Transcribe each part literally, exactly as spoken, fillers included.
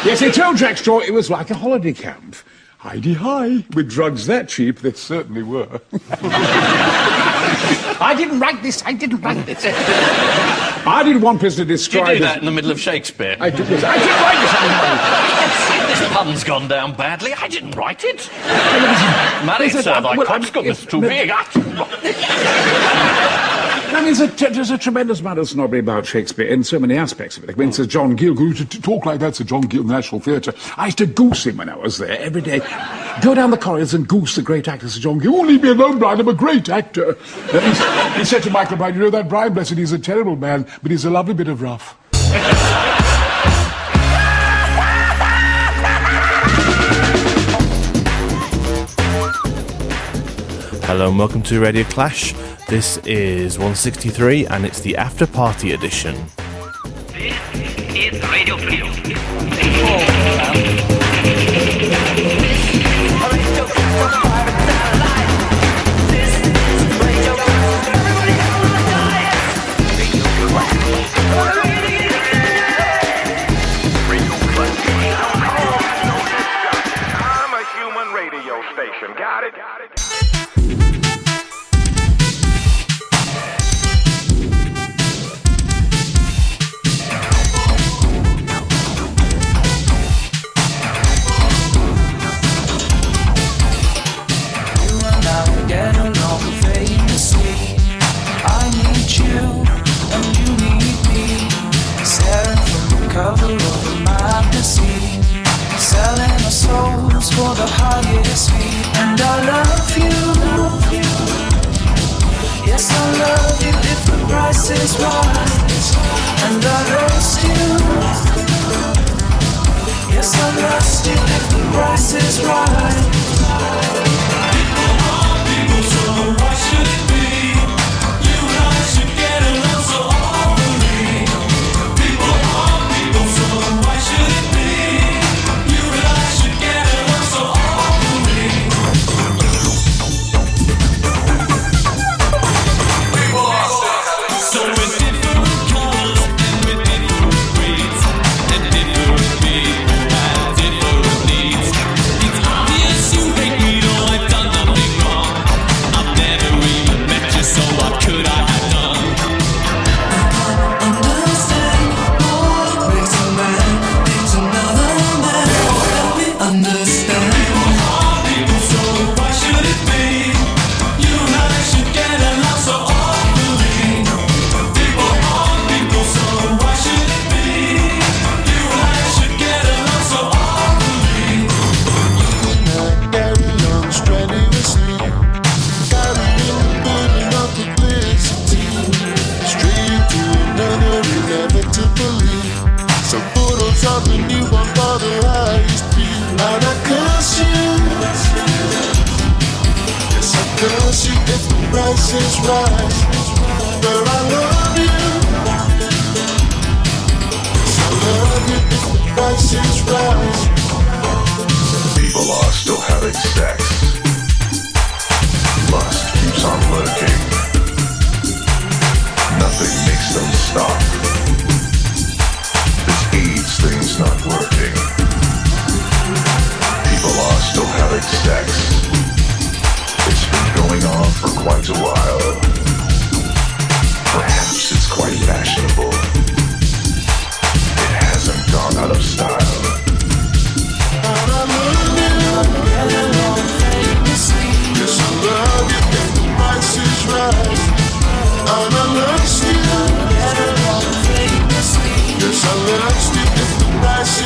Yes, he told Jack Straw it was like a holiday camp. Hi-de-hi. With drugs that cheap, they certainly were. I didn't write this. I didn't write this. I didn't want us to destroy You do this. that in the middle of Shakespeare. I did this. I didn't write this. This pun's gone down badly. I didn't write it. Marry, Listen, sir, uh, thy well, consciousness I- too big. I didn't write it. I mean, there's a, there's a tremendous amount of snobbery about Shakespeare in so many aspects of it. Like when Sir John Gill, to, to talk like that, Sir John Gill, National Theatre, I used to goose him when I was there every day. Go down the corridors and goose the great actor, Sir John Gill. Oh, leave me alone, Brian, I'm a great actor. Uh, he, he said to Michael Brian, you know that Brian, blessed, he's a terrible man, but he's a lovely bit of rough. Hello and welcome to Radio Clash. This is one sixty-three and it's the After Party edition. This is Radio Freedom. I'm a human radio station. Got it? Got it? Cover of the magazine, selling our souls for the highest fee. And I love you, love you. Yes, I love you if the price is right. And I lost you. Yes, I lost you if the price is right. People are people, so why should it be? You and I should get along so awfully. People are so why should it be? You and I should get along so awfully. People are so with different colors and with different breeds and different people have different needs. It's obvious you hate me, though I've done nothing wrong. I've never even met you, so what could I have done? Understand what makes a man needs another man. Help me understand. People are people, so why should it be? You and I should get along so awfully. People are people, so why should it be? You and I should get along so awfully. You and I get along strenuously. Got it in the building of publicity. Straight to another inevitably. So photos of the new one for the highest beat. And I curse you. Yes, I curse you if the price is right. But I love you. Yes, I love you if the price is right. People are still having sex. Lust keeps on lurking. Nothing makes them stop. This AIDS thing's not working. People are still having sex. It's been going on for quite a while. Perhaps it's quite fashionable. It hasn't gone out of style. And I love you. Yes, I love you if the price is right. And I lost you. Yes, I lost you if the price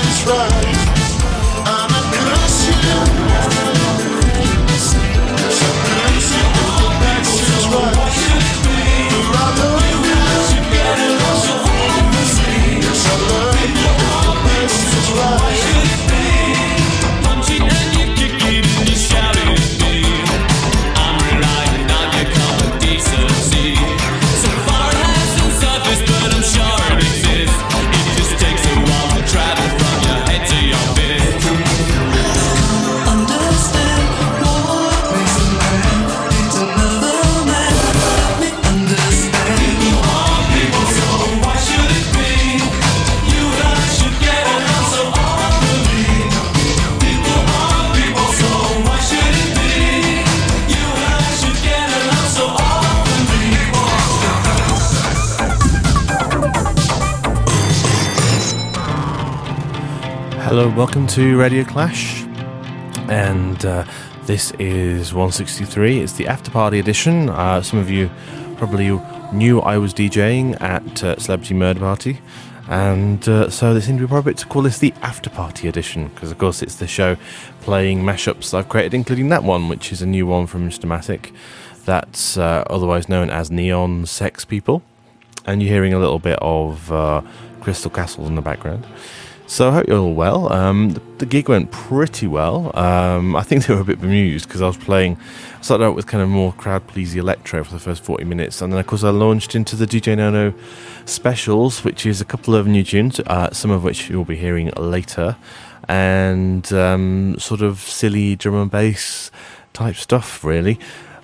Hello, welcome to Radio Clash, and uh, this is one sixty-three. It's the After Party edition. Uh, some of you probably knew I was DJing at uh, Celebrity Murder Party, and uh, so they seem to be appropriate to call this the After Party edition, because of course it's the show playing mashups I've created, including that one, which is a new one from Mister Matic, that's uh, otherwise known as Neon Sex People, and you're hearing a little bit of uh, Crystal Castles in the background. So I hope you're all well. Um, the, the gig went pretty well. Um, I think they were a bit bemused because I was playing, I started out with kind of more crowd-pleasy electro for the first forty minutes, and then of course I launched into the D J Nono specials, which is a couple of new tunes, uh, some of which you'll be hearing later, and um, sort of silly drum and bass type stuff, really.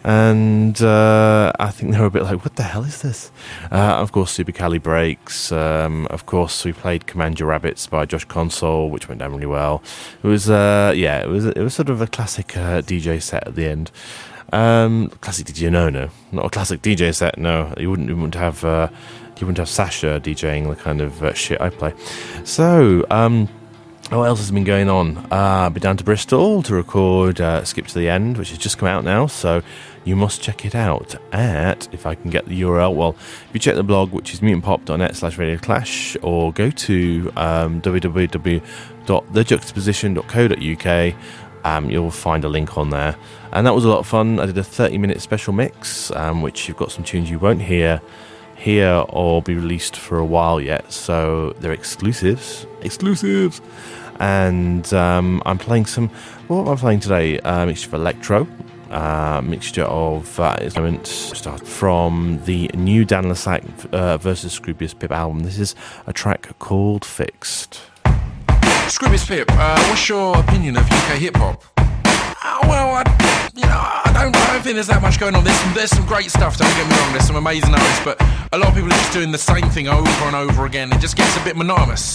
And uh, I think they were a bit like, what the hell is this? Uh, of course, Super Cali Breaks. Um, of course, we played Command Your Rabbits by Josh Console, which went down really well. It was, uh, yeah, it was it was sort of a classic uh, D J set at the end. Um, classic D J, no, no, not a classic D J set. No, you wouldn't, you wouldn't have, uh, you wouldn't have Sasha DJing the kind of uh, shit I play. So. Um, What else has been going on? Uh, I've been down to Bristol to record uh, Skip to the End, which has just come out now, so you must check it out at, if I can get the U R L, well, if you check the blog, which is mutantpop.net slash Radio Clash, or go to um, w w w dot the juxtaposition dot co dot u k, um, you'll find a link on there. And that was a lot of fun. I did a thirty minute special mix, um, which you've got some tunes you won't hear here or be released for a while yet, so they're exclusives. Exclusives! And um, I'm playing some. What am I playing today? A uh, mixture of electro, uh, mixture of uh, instruments. Start from the new Dan Lasac uh, versus Scroobius Pip album. This is a track called Fixed. Scroobius Pip, uh, what's your opinion of U K hip hop? Uh, well, I, you know, I don't, I don't think there's that much going on. There's some, there's some great stuff. Don't get me wrong. There's some amazing artists, but a lot of people are just doing the same thing over and over again. It just gets a bit monotonous.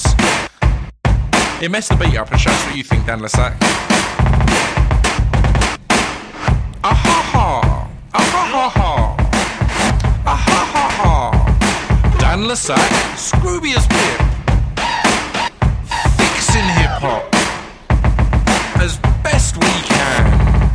It messed the beat up and shows what you think, Dan Lasac. Ah ha ha! Ah ha ha ha! Ah ha ha ha! Dan Lasac, Scroobius Pip, fixing hip hop as best we can.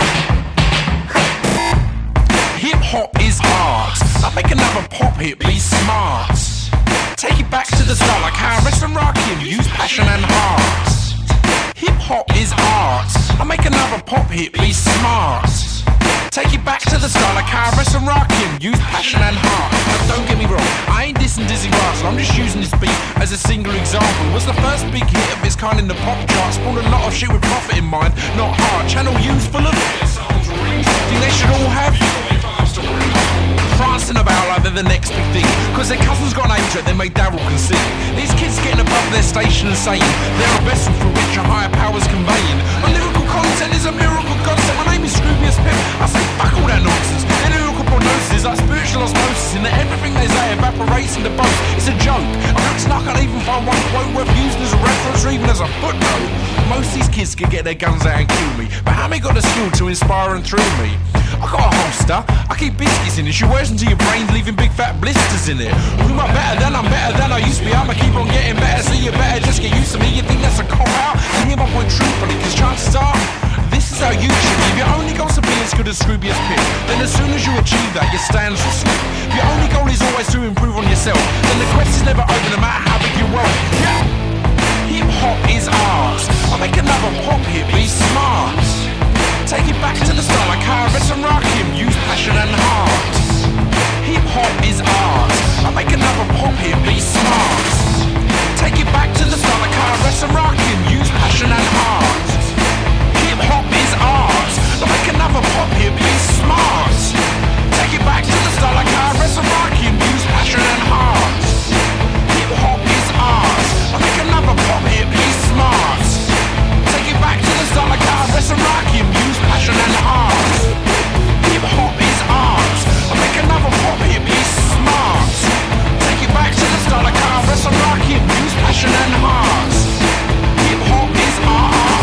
Hip hop is art. I make another pop hit be smart. Take it back to the start like Harris and Rakim, use passion and heart. Hip hop is art. I make another pop hit be smart. Take it back to the start like Harris and Rakim, use passion and heart. Now don't get me wrong, I ain't dissing Dizzy Russell, I'm just using this beat as a single example. It was the first big hit of its kind in the pop charts, spawned a lot of shit with profit in mind, not hard. Channel U's full of think they should all have prancing about like they're the next big thing, cause their cousin's got an age that they made Daryl can see. These kids getting above their station and saying they're a vessel through which a higher power's conveying. My lyrical content is a miracle concept. My name is Scroobius Pip. I say fuck all that nonsense. Their lyrical prognosis is like spiritual osmosis, in that everything they say evaporates into boast. It's a joke. I'm acting like I can't even find one quote worth using as a reference or even as a footnote. Most of these kids could get their guns out and kill me, but how many got the skill to inspire and thrill me? I got a holster, I keep biscuits in it. She wears into your brains, leaving big fat blisters in it. Who am I better than? I'm better than I used to be. I'ma keep on getting better, so you better just get used to me. You think that's a cop out? You hear my point truthfully, cause chances are this is how you should be. If your only goal's to be as good as Scroobius Pip, then as soon as you achieve that, your stands will slip. If your only goal is always to improve on yourself, then the quest is never over, no matter how big your wealth. Yeah. Hip hop is art. I make another pop hit be smart. Take it back to the start like Harris and Rakim, use passion and heart. Hip hop is art. I make another pop hit be smart. Take it back to the start like Harris and Rakim, use passion and heart. Hip hop is art. I make another pop hit be smart. Take it back to the start like Harris and Rakim, use passion and heart. Hip hop is art. I make another pop hit be smart. Take it back to the start like Harris and Rakim, use passion and heart. Hip hop is art. I make another pop hit be smart. Take it back to the start like Harris and Rakim, use passion and heart. Hip hop is art.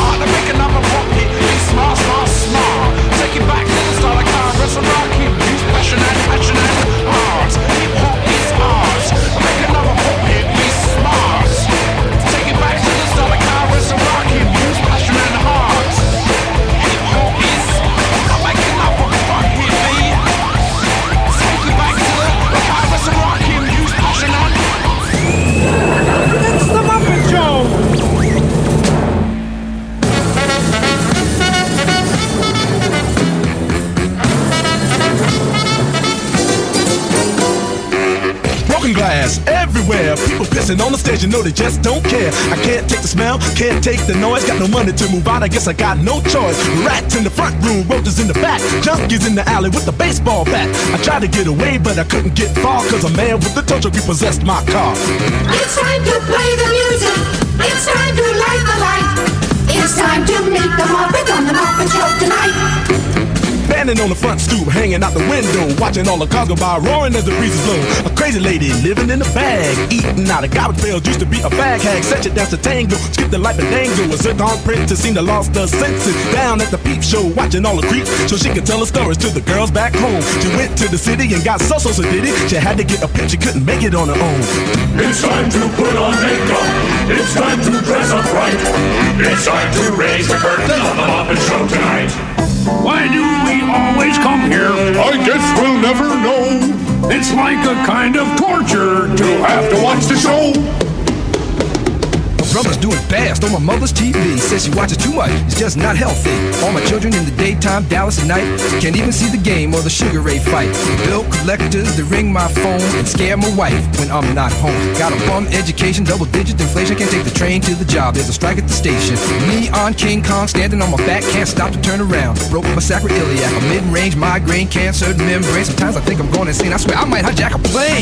everywhere. People pissing on the stage, you know they just don't care. I can't take the smell, can't take the noise. Got no money to move out, I guess I got no choice. Rats in the front room, roaches in the back, junkies in the alley with the baseball bat. I tried to get away, but I couldn't get far, cause a man with a tow truck repossessed my car. It's time to play the music. It's time to light the light. It's time to meet the Muppet on the Muppet Show tonight. Standing on the front stoop, hanging out the window, watching all the cars go by, roaring as the breezes blow. A crazy lady living in a bag, eating out of garbage pails, used to be a fag hag. Such a dance to tango, skip the life and dango. A zircon princess seemed to lost her senses. Down at the peep show, watching all the creeps, so she could tell her stories to the girls back home. She went to the city and got so so so did it. She had to get a pimp, she couldn't make it on her own. It's time to put on makeup. It's time to dress up right. It's time to raise the curtain on the Muppet Show tonight. Why do we always come here? I guess we'll never know. It's like a kind of torture to have to watch the show. My brother's doing bad on my mother's T V. Says she watches too much, it's just not healthy. All my children in the daytime, Dallas at night. Can't even see the game or the Sugar Ray fight. Bill collectors, they ring my phone and scare my wife when I'm not home. Got a bum education, double digit inflation. Can't take the train to the job, there's a strike at the station. Me on King Kong, standing on my back, can't stop to turn around. Broke my sacroiliac, a mid-range migraine, cancer membrane. Sometimes I think I'm going insane, I swear I might hijack a plane.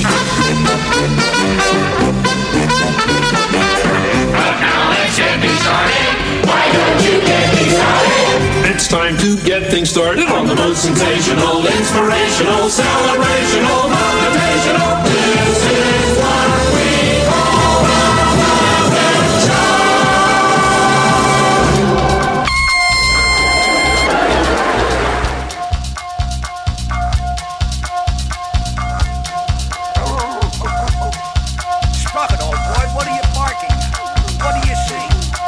But now it should be started. Why don't you get me started? It's time to get things started on the most sensational, inspirational, celebrational, motivational. This is what we call the Muppet Show. Stop it, old boy. What are you barking? What do you see?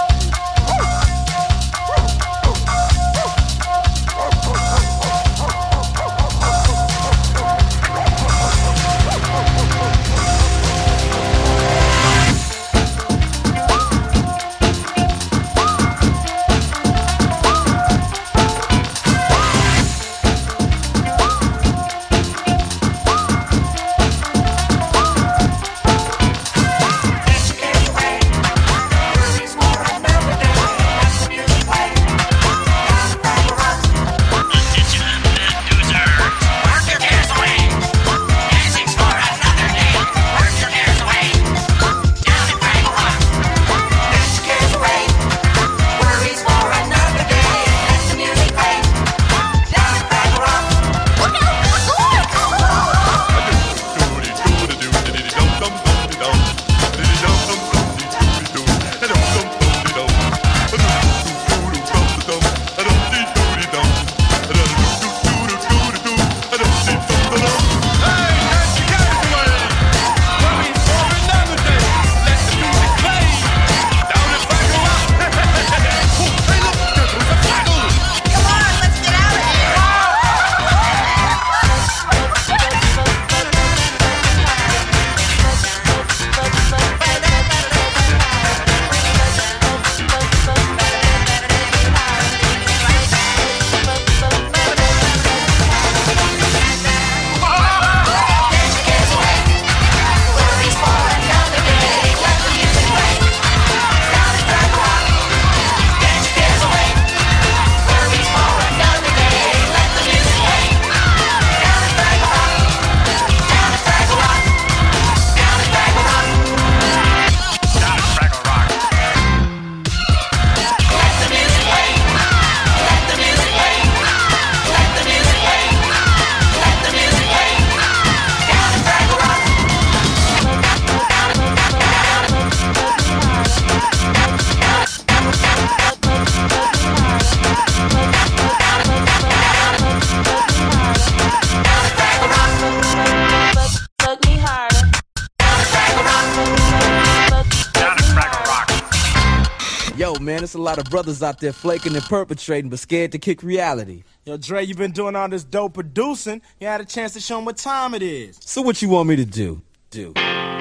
Man, there's a lot of brothers out there flaking and perpetrating, but scared to kick reality. Yo, Dre, you been doing all this dope producing. You had a chance to show them what time it is. So what you want me to do? Do.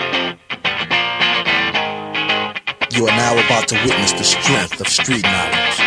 You are now about to witness the strength of street knowledge.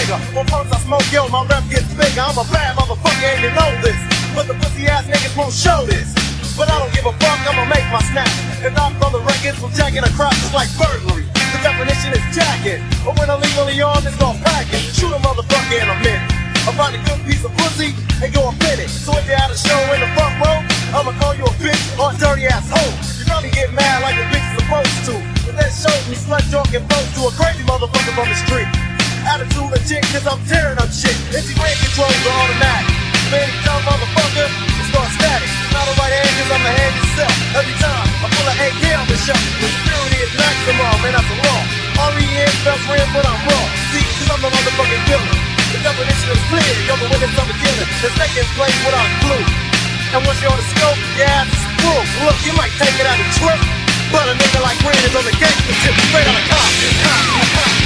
nigga. Well, first I smoke, yo, my rep gets bigger. I'm a bad motherfucker and you know this. But the pussy ass niggas won't show this. But I don't give a fuck, I'ma make my snap. And I'm from the records from jacking across is like burglary. The definition is jacking. But when I'm legally on, it's all packing. Shoot a motherfucker in a minute. I find a good piece of pussy and go and fit it. So if you're at a show in the front row, I'ma call you a bitch or a dirty ass hoe. You probably get mad like a bitch is supposed to. But that shows me slut drunk and close to a crazy motherfucker from the street. Attitude legit cause I'm tearing up shit. Integrated controls are automatic. Man, you dumb motherfucker, it's start static. Not a right hand cause I'm the hand yourself. Every time I pull an A K on the show, the security is maximum, man, that's a law. R E N spells red, but I'm raw. See, cause I'm the motherfucking killer. The definition is clear, you're the witness of a killer. The second place without a clue. And once you're on the scope, your ass is full. Look, you might take it out of trip, but a nigga like Ren is on the gangster tip, straight out of Compton.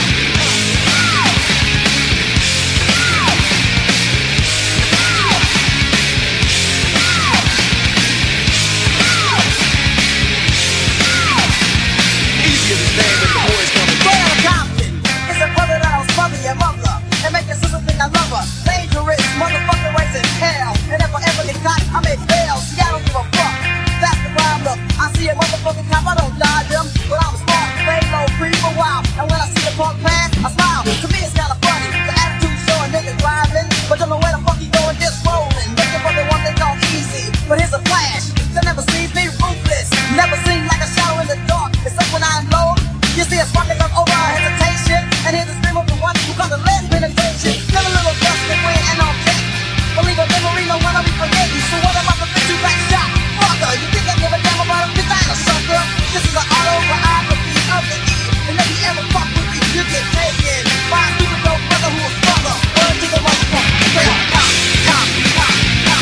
It's a brother that'll smother your mother and make your sister think I love her. Dangerous, motherfucker raising hell. And if I ever get caught, I make bail. See, I don't give a fuck. That's the problem. I see a motherfucking cop, I don't dodge him. But I'm smart, lay low, creep a while. And when I see the punk pass, I smile. To me, it's kinda funny. The attitude show a nigga driving, but don't know where the fuck he going, just rolling. Looking for the one thing called easy. But here's a flash. They never sees me ruthless. Never seen like a shadow in the dark. Except when I unload. You see a spot that comes over our hesitation. And hear the scream of the one who comes to less penetration. Feel a little dust and wind and all that. Believe a memory, no one will be forgetting. So what about the bitch you got shot? Fucker, you think I give a damn about a bitch? I ain't a sucker. This is an autobiography of the E. And if you ever fuck with me, you get taken by a stupid old brother who was fucker. Word to the motherfucker. Straight up, cop, cop, cop, cop.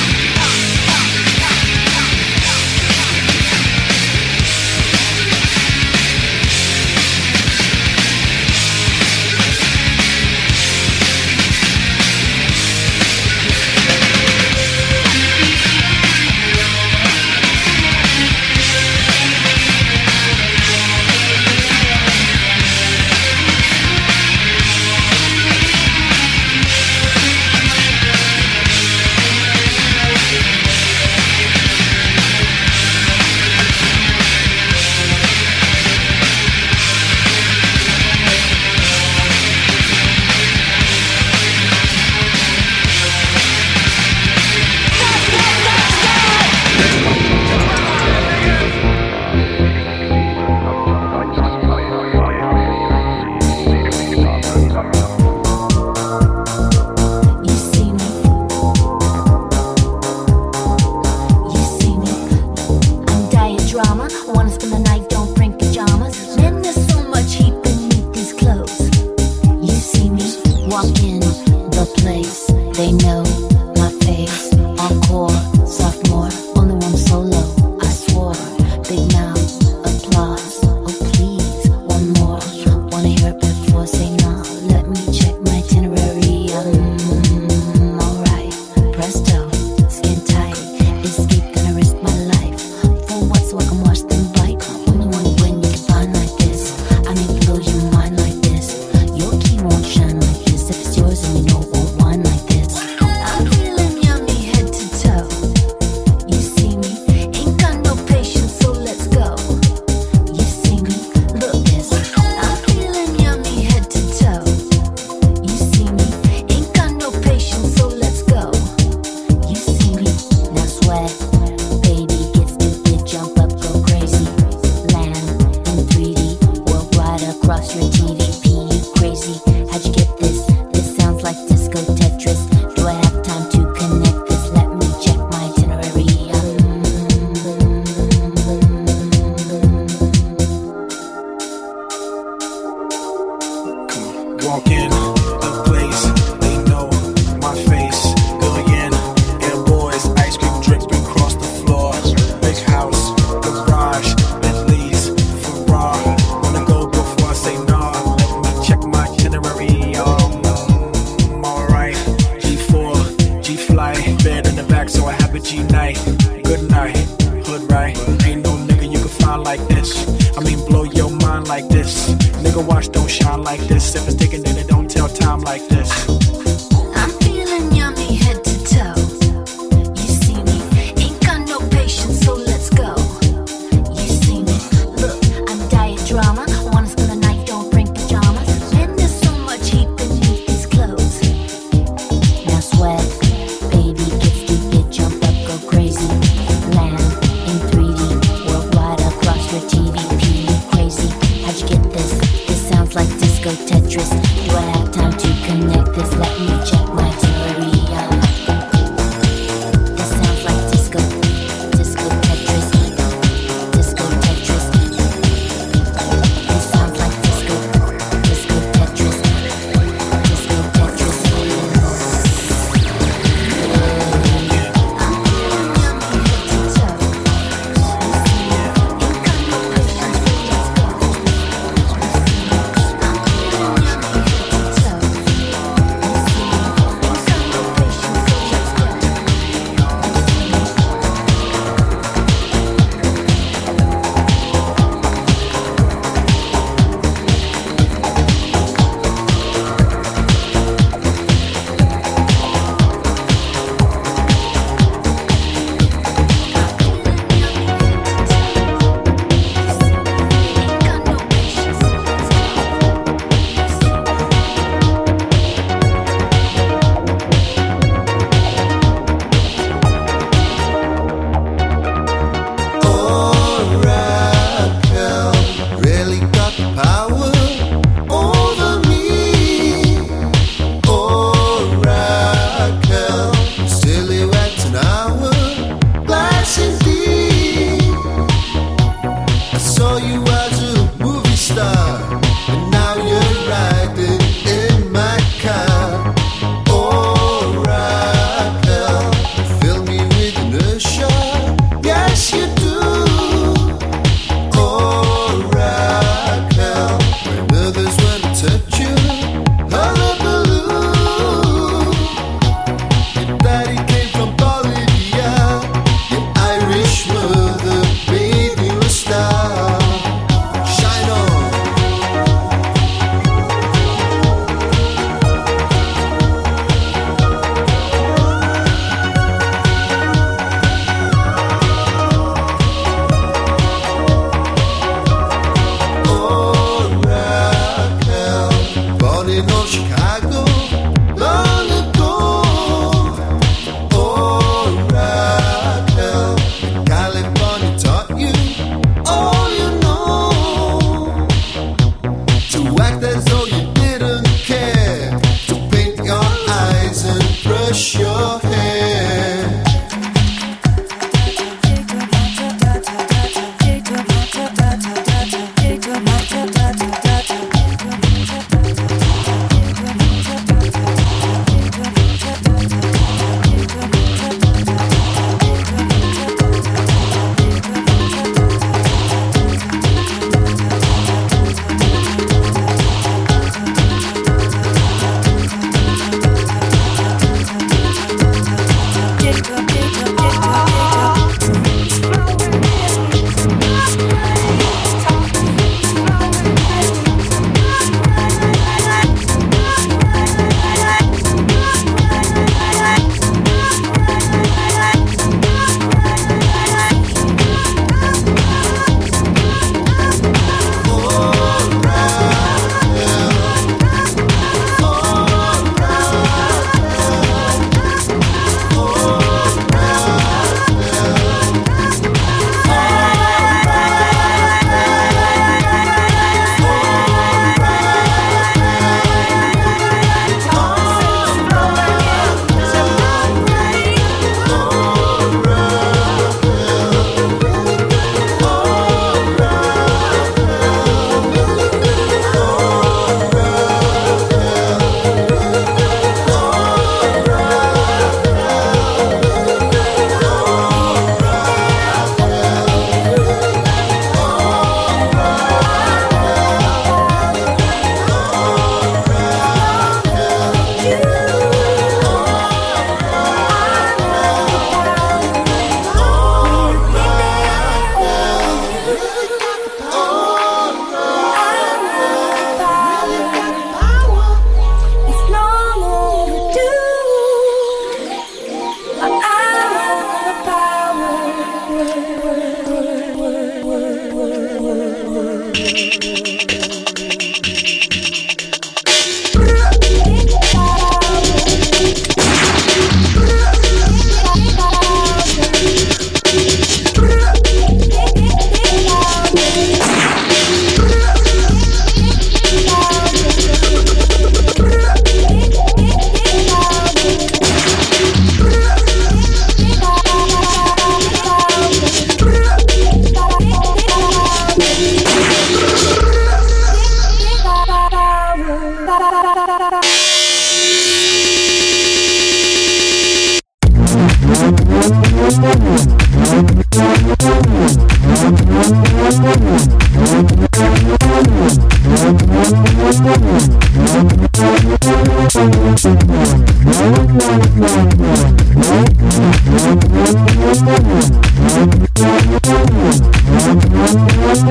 Nigga, watch, don't shine like this. If it's taken, then it don't tell time. sound like this. I'm feeling yummy head to toe. You see me, ain't got no patience, so let's go. You see me, look, I'm diet drama. Wanna spend the night, don't bring pajamas. And there's so much heat beneath these clothes. Now sweat, baby, get stupid, jump up, go crazy. Land in three D, worldwide across your T V. P crazy, how'd you get this? This sounds like disco Tetris. Do I have time to connect?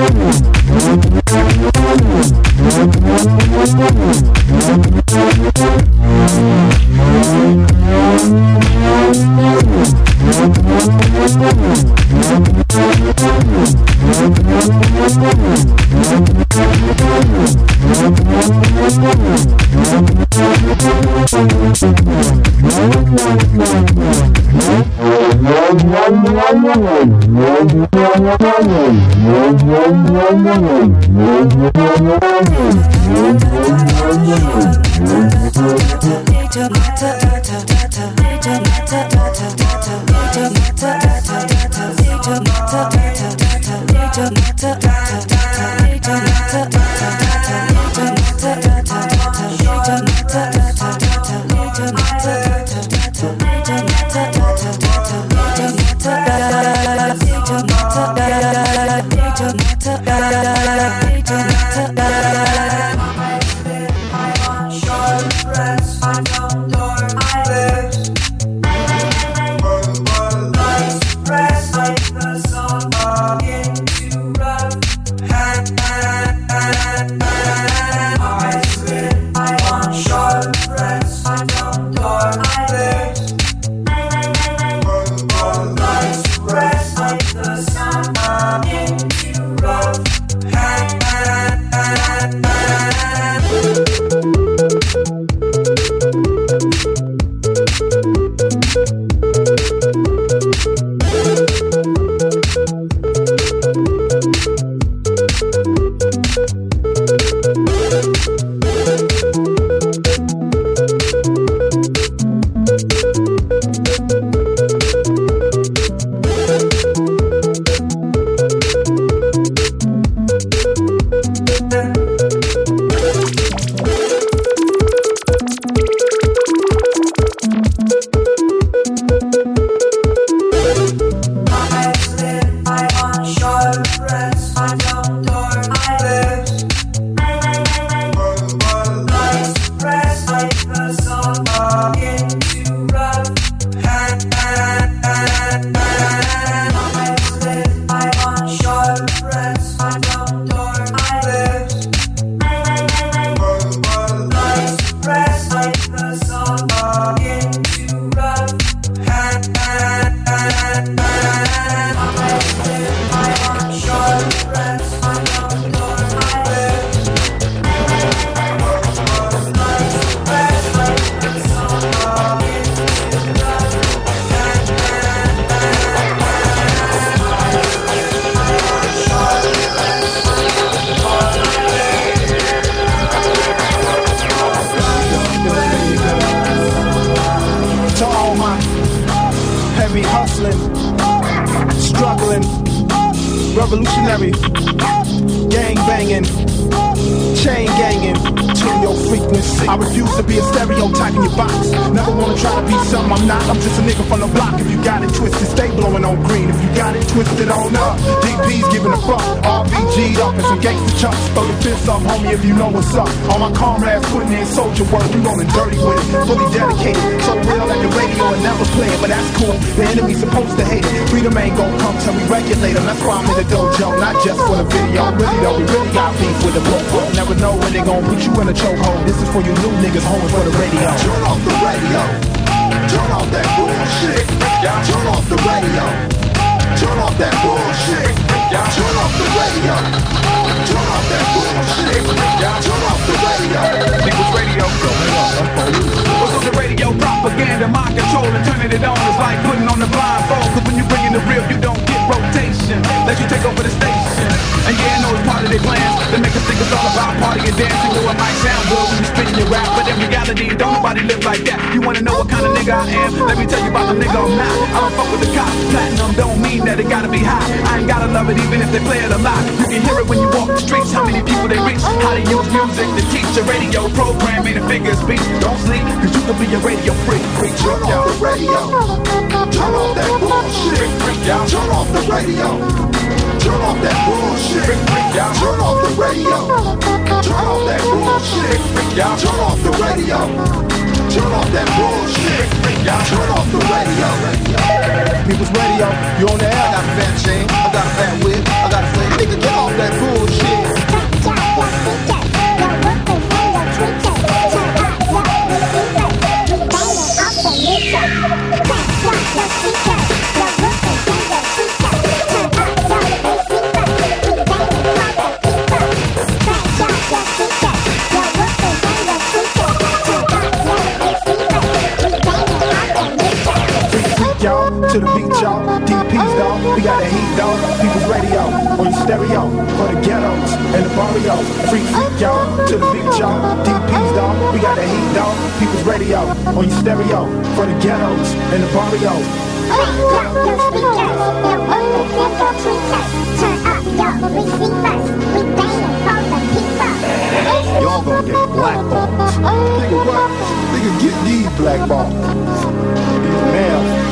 revolutionary, gang banging, chain ganging, tune your frequency. I refuse to be a stereotype in your box. Never wanna try to be something I'm not. I'm just a nigga from the block. If you got it twisted, stay blowing on green. If you got it twisted on up, D P's giving a fuck. R B G'd up and some gangster chunks. Throw the fist up, homie, if you know what's up. All my comrades putting in soldier work. We rolling dirty with it, fully dedicated. So real that the radio will never play it, but that's cool. The enemy's supposed to hate it. Freedom ain't gon' come till we regulate them. That's why I'm in the dojo, not just for the video. Really though, we really got beef with the popo. Never know when they gon' put you in a chokehold. This is for you new niggas home for the radio. Turn off the radio. Turn off that bullshit. Turn off the radio. Turn off that bullshit. Turn off the radio. Turn off that bullshit. Turn off the radio. People's radio going up. What's on the radio? Propaganda, mind control, and turning it on is like putting on the blindfold. Cause when you bring in the real, you don't get rotation. Let you take over the station. And yeah, I know it's part of their plans. They make us think it's all about party and dancing. Though it might sound good when you spitting your rap, but in reality, don't nobody live like that. You wanna know what kind of nigga I am? Let me tell you about the nigga I'm not. I don't fuck with the cops. Platinum don't mean that it gotta be high. I ain't gotta love it even if they play it a lot. You can hear it when you walk the streets. How many people they reach? How they use music to teach a radio program in a figure speech. Don't sleep, cause you can be a radio freak. freak Turn off the radio. Turn off that bullshit. Turn off the radio. Turn off that bullshit. Turn off the radio. Turn off that bullshit. Turn off the radio. Turn off that bullshit. Turn off the radio. People's radio, you on the air. I got a fat chain, I got a fat whip, I got a flat nigga. nigga, get off that bullshit. Y'all, to the beat, y'all. D P's, dog. We got the heat, dog. People's radio on your stereo for the ghettos and the barrios. Freak, freak, y'all. To the beat, y'all. D P's, dog. We got the heat, dog. People's radio on your stereo for the ghettos and the barrios. Y'all gonna get blackballed. Nigga, what? Nigga, get these blackballed. These males.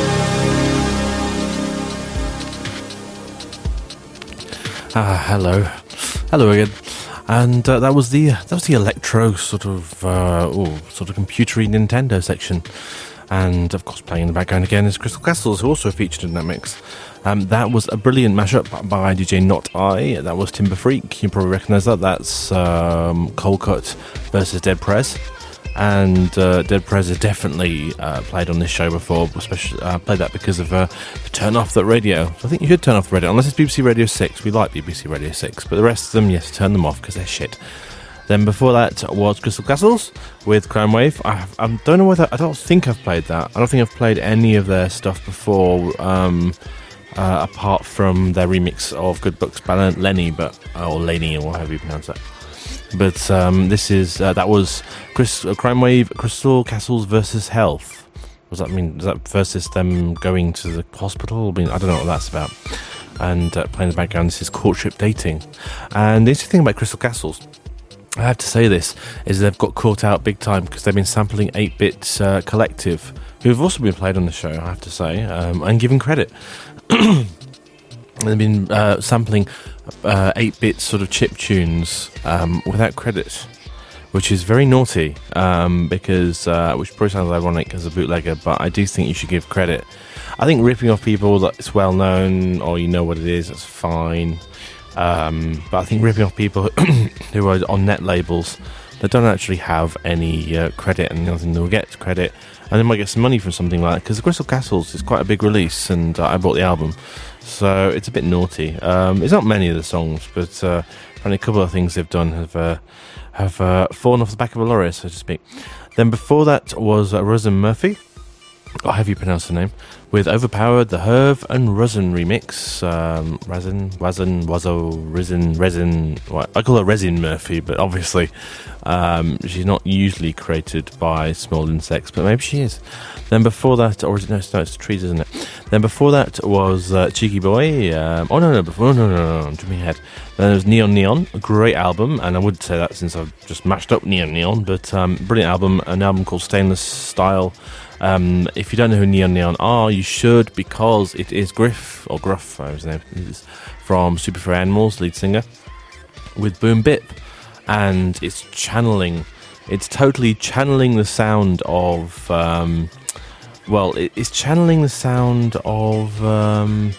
Ah, hello, hello again, and uh, that was the that was the electro sort of uh, ooh, sort of computery Nintendo section, and of course playing in the background again is Crystal Castles, who also featured in that mix. Um, that was a brilliant mashup by D J Not I. That was Timber Freak. You probably recognise that. That's um, Cold Cut versus Dead Prez. And uh, Dead Prez has definitely uh, played on this show before, especially uh, played that because of uh, Turn Off That Radio. So I think you should turn off the radio, unless it's B B C Radio six. We like B B C Radio six, but the rest of them, yes, turn them off because they're shit. Then before that was Crystal Castles with Crime Wave. I, I don't know whether, I don't think I've played that. I don't think I've played any of their stuff before, um, uh, apart from their remix of Good Books by Lenny, but, or Lenny, or however you pronounce that. But um, this is uh, that was Chris, uh, Crime Wave, Crystal Castles versus Health. What does that mean? Does that versus them going to the hospital? I mean, I don't know what that's about. And uh, playing in the background, this is Courtship Dating. And the interesting thing about Crystal Castles, I have to say this, is they've got caught out big time because they've been sampling eight-Bit uh, Collective, who have also been played on the show, I have to say, um, and given credit. They've been uh, sampling uh, eight-bit sort of chip tunes um, without credit, which is very naughty, um, because uh, which probably sounds ironic as a bootlegger, but I do think you should give credit. I think ripping off people that it's well known or you know what it is, that's fine. Um, but I think ripping off people who are on net labels that don't actually have any uh, credit and nothing, they'll get credit and they might get some money from something like that, because the Crystal Castles is quite a big release, and uh, I bought the album. So it's a bit naughty. Um, it's not many of the songs, but uh, apparently a couple of things they've done have uh, have uh, fallen off the back of a lorry, so to speak. Then before that was uh, Rosen Murphy, or however you pronounce the name, with Overpowered, the Herv and Rosen remix. Um, Resin, Wazen, Wazo, Resin, Resin. Well, I call her Resin Murphy, but obviously um, she's not usually created by small insects, but maybe she is. Then before that, or is it, no, it's, no, it's trees, isn't it? Then before that was uh, Cheeky Boy. Um, oh no, no, before, no, no, no, no, I'm jumping ahead. Then there was Neon Neon, a great album, and I would say that since I've just mashed up Neon Neon, but um, brilliant album, an album called Stainless Style. Um, if you don't know who Neon Neon are, you should, because it is Griff, or Gruff, I was name, is from Super Furry Animals, lead singer, with Boom Bip, and it's channeling, it's totally channeling the sound of, um, well, it, it's channeling the sound of, um,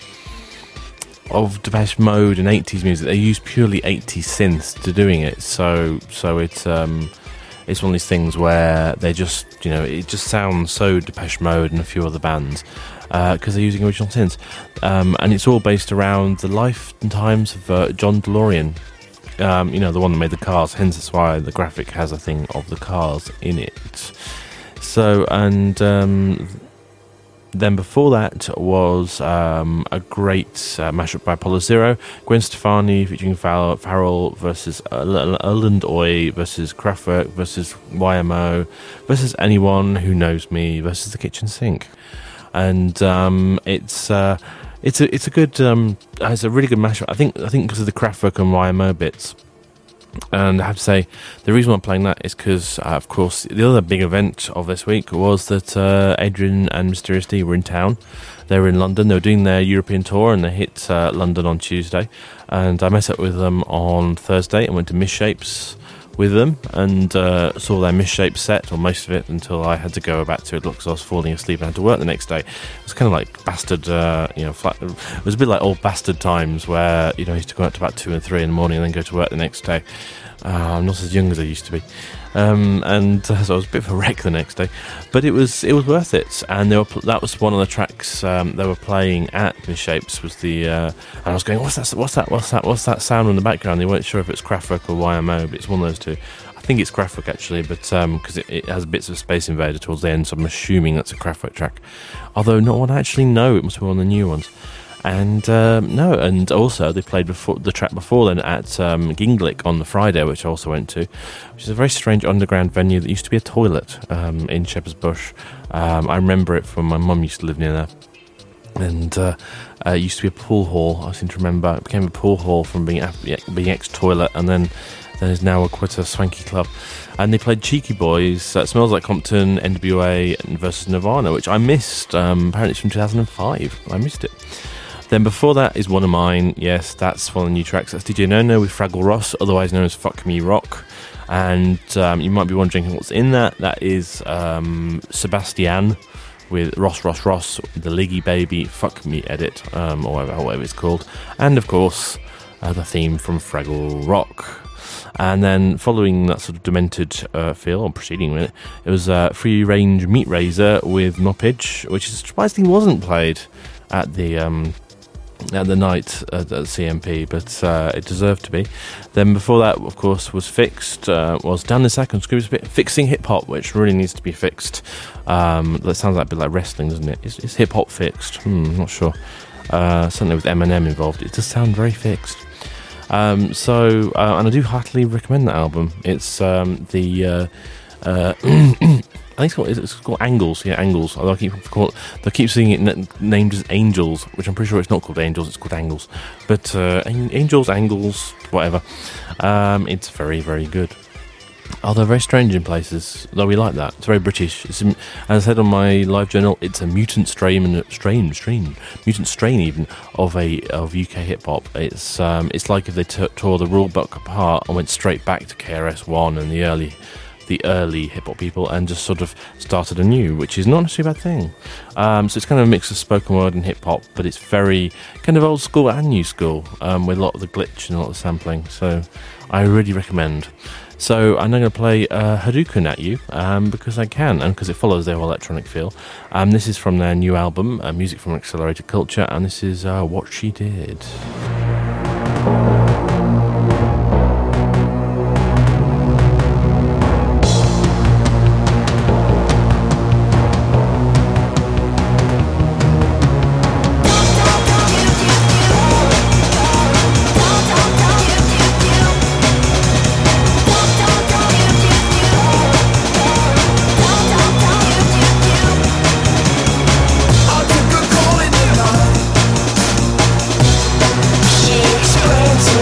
of Depeche Mode and eighties music. They use purely eighties synths to doing it, so, so it's, um, it's one of these things where they just, you know, it just sounds so Depeche Mode and a few other bands because uh, they're using original synths. Um, and it's all based around the life and times of uh, John DeLorean, um, you know, the one that made the cars, hence that's why the graphic has a thing of the cars in it. So, and um, then before that was um, a great uh, mashup by Apollo Zero, Gwen Stefani featuring Farrell, Farrell versus Erland Oi versus Kraftwerk versus Y M O versus Anyone Who Knows Me versus The Kitchen Sink, and um, it's uh, it's a it's a good um, it's a really good mashup. I think I think because of the Kraftwerk and Y M O bits. And I have to say, the reason why I'm playing that is because, uh, of course, the other big event of this week was that uh, Adrian and Mysterious D were in town. They were in London. They were doing their European tour, and they hit uh, London on Tuesday. And I met up with them on Thursday and went to Misshapes, with them and uh, saw their Misshaped set, or most of it, until I had to go back to it because I was falling asleep and I had to work the next day. It was kind of like bastard, uh, you know, flat, it was a bit like old bastard times where, you know, I used to go out to about two and three in the morning and then go to work the next day. Uh, I'm not as young as I used to be. Um, and uh, so I was a bit of a wreck the next day, but it was it was worth it. And they were pl- that was one of the tracks um, they were playing at Misshapes. Was the uh, and I was going, what's that? What's that? What's that? What's that sound in the background? They weren't sure if it's Kraftwerk or Y M O, but it's one of those two. I think it's Kraftwerk actually, but because um, it, it has bits of Space Invader towards the end, so I'm assuming that's a Kraftwerk track. Although not one I actually know, it must be one of the new ones. And um, no, and also they played before the track before then at um, Ginglick on the Friday, which I also went to, which is a very strange underground venue that used to be a toilet um, in Shepherd's Bush. Um, I remember it from my mum used to live near there, and uh, uh, it used to be a pool hall. I seem to remember it became a pool hall from being being ex-toilet, and then there's now a quite a swanky club. And they played Cheeky Boys, uh, Smells Like Compton, N W A versus Nirvana, which I missed. Um, apparently it's from two thousand five. I missed it. Then before that is one of mine. Yes, that's one of the new tracks. That's D J No-No with Fraggle Ross, otherwise known as Fuck Me Rock. And um, you might be wondering what's in that. That is um, Sebastian with Ross Ross Ross, the Liggy Baby Fuck Me edit, um, or whatever, whatever it's called. And of course, uh, the theme from Fraggle Rock. And then following that sort of demented uh, feel, or proceeding with it, it was uh, Free Range Meat Razor with Noppage, which surprisingly wasn't played at the... Um, at the night at, at C M P, but uh, it deserved to be. Then before that, of course, was Fixed, uh, was Down the Sack and Scroobius Bit, Fixing Hip Hop, which really needs to be fixed. Um, that sounds like a bit like wrestling, doesn't it? Is, is hip hop fixed? Hmm, not sure. Uh, certainly with Eminem involved, it does sound very fixed. Um, so, uh, and I do heartily recommend that album. It's um, the. Uh, uh, I think it's called, it's called Angles, yeah, Angles. Although I keep call, they keep seeing it n- named as Angels, which I'm pretty sure it's not called Angels, it's called Angles. But uh, Angels, Angles, whatever. Um, it's very, very good. Although very strange in places, though we like that. It's very British. It's, as I said on my live journal, it's a mutant strain, strain, strain, mutant strain even of a of U K hip hop. It's um, it's like if they t- tore the rule book apart and went straight back to K R S One and the early. the early hip-hop people and just sort of started anew, which is not necessarily a bad thing. Um, so it's kind of a mix of spoken word and hip-hop, but it's very kind of old school and new school, um, with a lot of the glitch and a lot of the sampling. So I really recommend. So I'm now going to play uh, Hadouken at you, um, because I can, and because it follows their electronic feel. Um, this is from their new album, uh, Music from Accelerated Culture, and this is uh, What She Did. She explains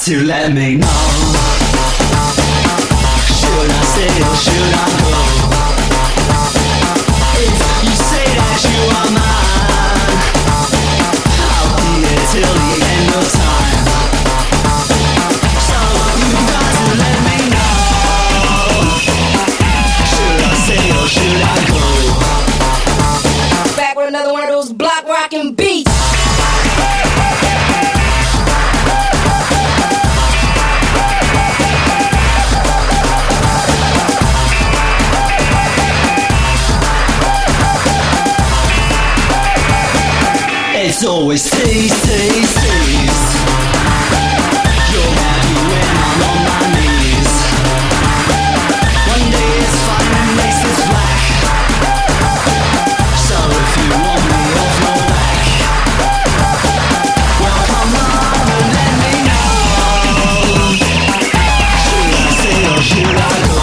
to let me know. Should I stay or should I go? If you say that you are mine, I'll be here till the end of time. So you got to let me know. Should I stay or should I go? Back with another one of those block rockin' beats. It's always tease, tease, tease. You're happy when I'm on my knees. One day it's fine and next it's black. So if you want me off your back, well come on and let me know. Should I stay or should I go?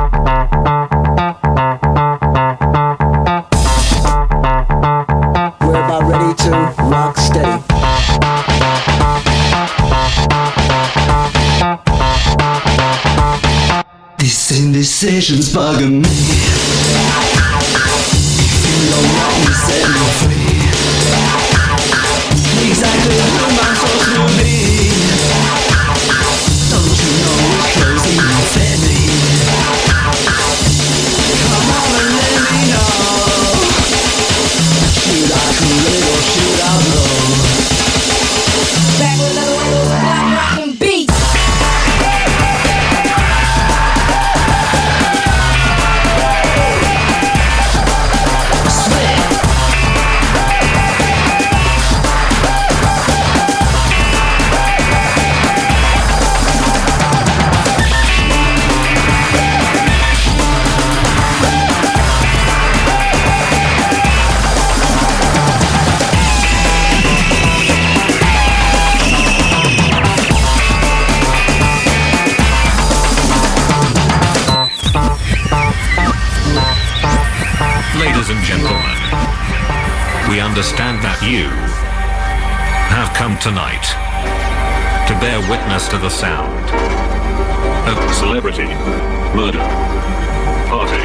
We're about ready to rock steady. These indecisions bugging me. If you don't want me, set me free. Exactly who I'm supposed to be. Don't you know which clothes even fit me? Come on and let me know. Should I cool it or should I blow? Back with another one of those block rockin' beats. Ladies and gentlemen, we understand that you have come tonight to bear witness to the sound of celebrity murder party.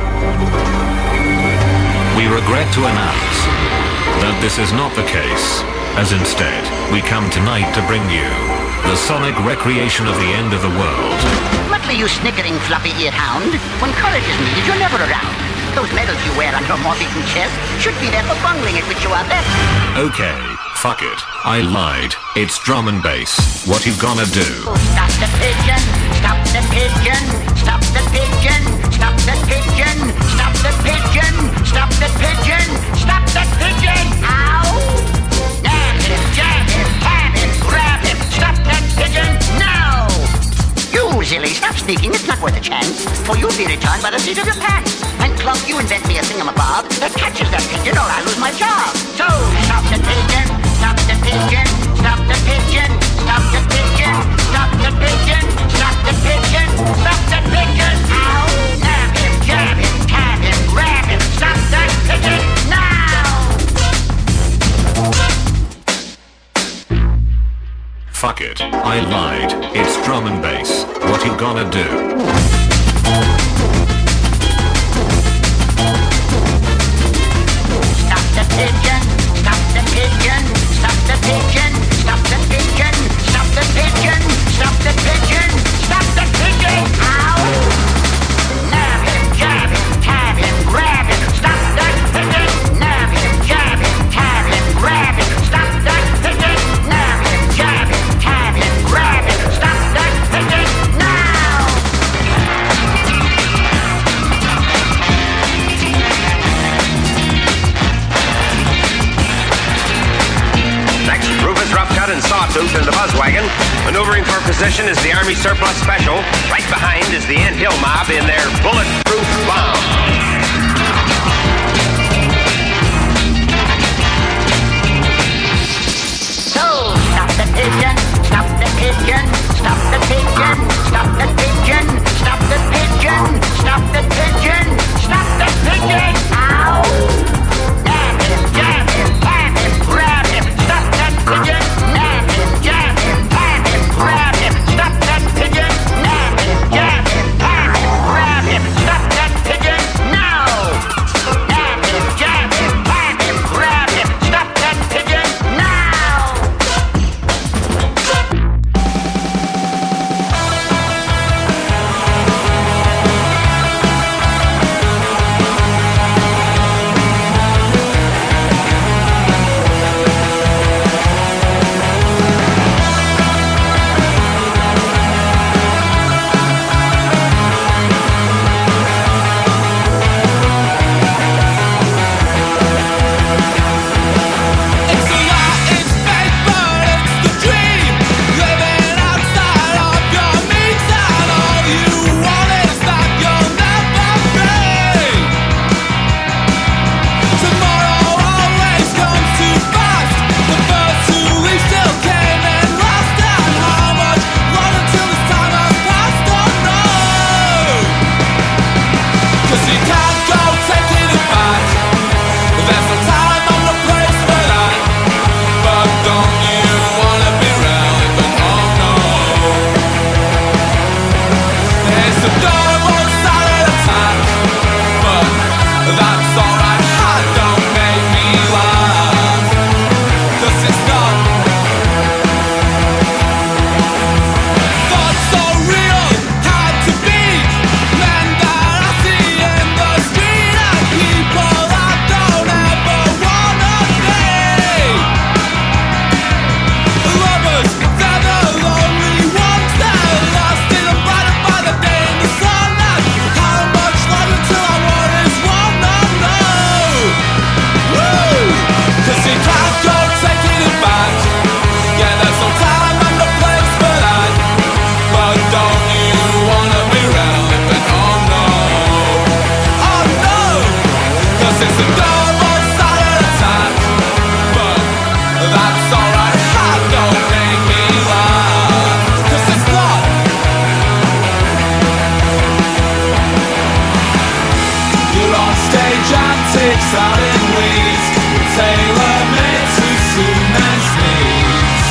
We regret to announce that this is not the case, as instead we come tonight to bring you the sonic recreation of the end of the world. Luckily, you snickering floppy-eared hound. When courage is needed, you're never around. Those medals you wear on your moth-eaten chest should be there for bungling at which you are best. Okay, fuck it. I lied. It's drum and bass. What you gonna do? Stop the pigeon! Stop the pigeon! Stop the pigeon! Stop the pigeon! Stop the pigeon! Stop the pigeon! Stop the pigeon! Ow! Nab him, jab him, have him, grab him! Stop that pigeon now! You silly, stop sneaking. It's not worth a chance. For you'll be returned by the seat of your pants. And Clump, you invent me a thingamabob that catches that pigeon or I lose my job. So stop the pigeon! Stop the pigeon! Stop the pigeon! Stop the pigeon! Stop the pigeon! Stop the pigeon! Stop the pigeon! Ow! Nab him, jab him, cab him, grab him! Stop that pigeon now! Fuck it. I lied. It's drum and bass. What you gonna do? Stop the pigeon! Stop the pigeon! Stop the pigeon! Stop the pigeon! Stop the pigeon! Stop the pigeon! Stop the pigeon! Ow! Nab him, jab him, cab him, grab him! Stop that pigeon! Nab him, jab him, cab him, grab him! Stop that pigeon! Nab him, jab him, cab him, grab him! Stop that pigeon now! Next, Rufus Roughcut and Sawtooth in the buzz wagon. Maneuvering for position is the Army Surplus Special. Right behind is the Ant Hill Mob in their bulletproof bomb. So, stop the pigeon, stop the pigeon, stop the pigeon, stop the pigeon, stop the pigeon, stop the pigeon, stop the pigeon, ow! Nab him, jab him, have him, grab him, stop that pigeon, nab him, jab him, have him, grab him. out in weeds, tailor-made to suit men's needs.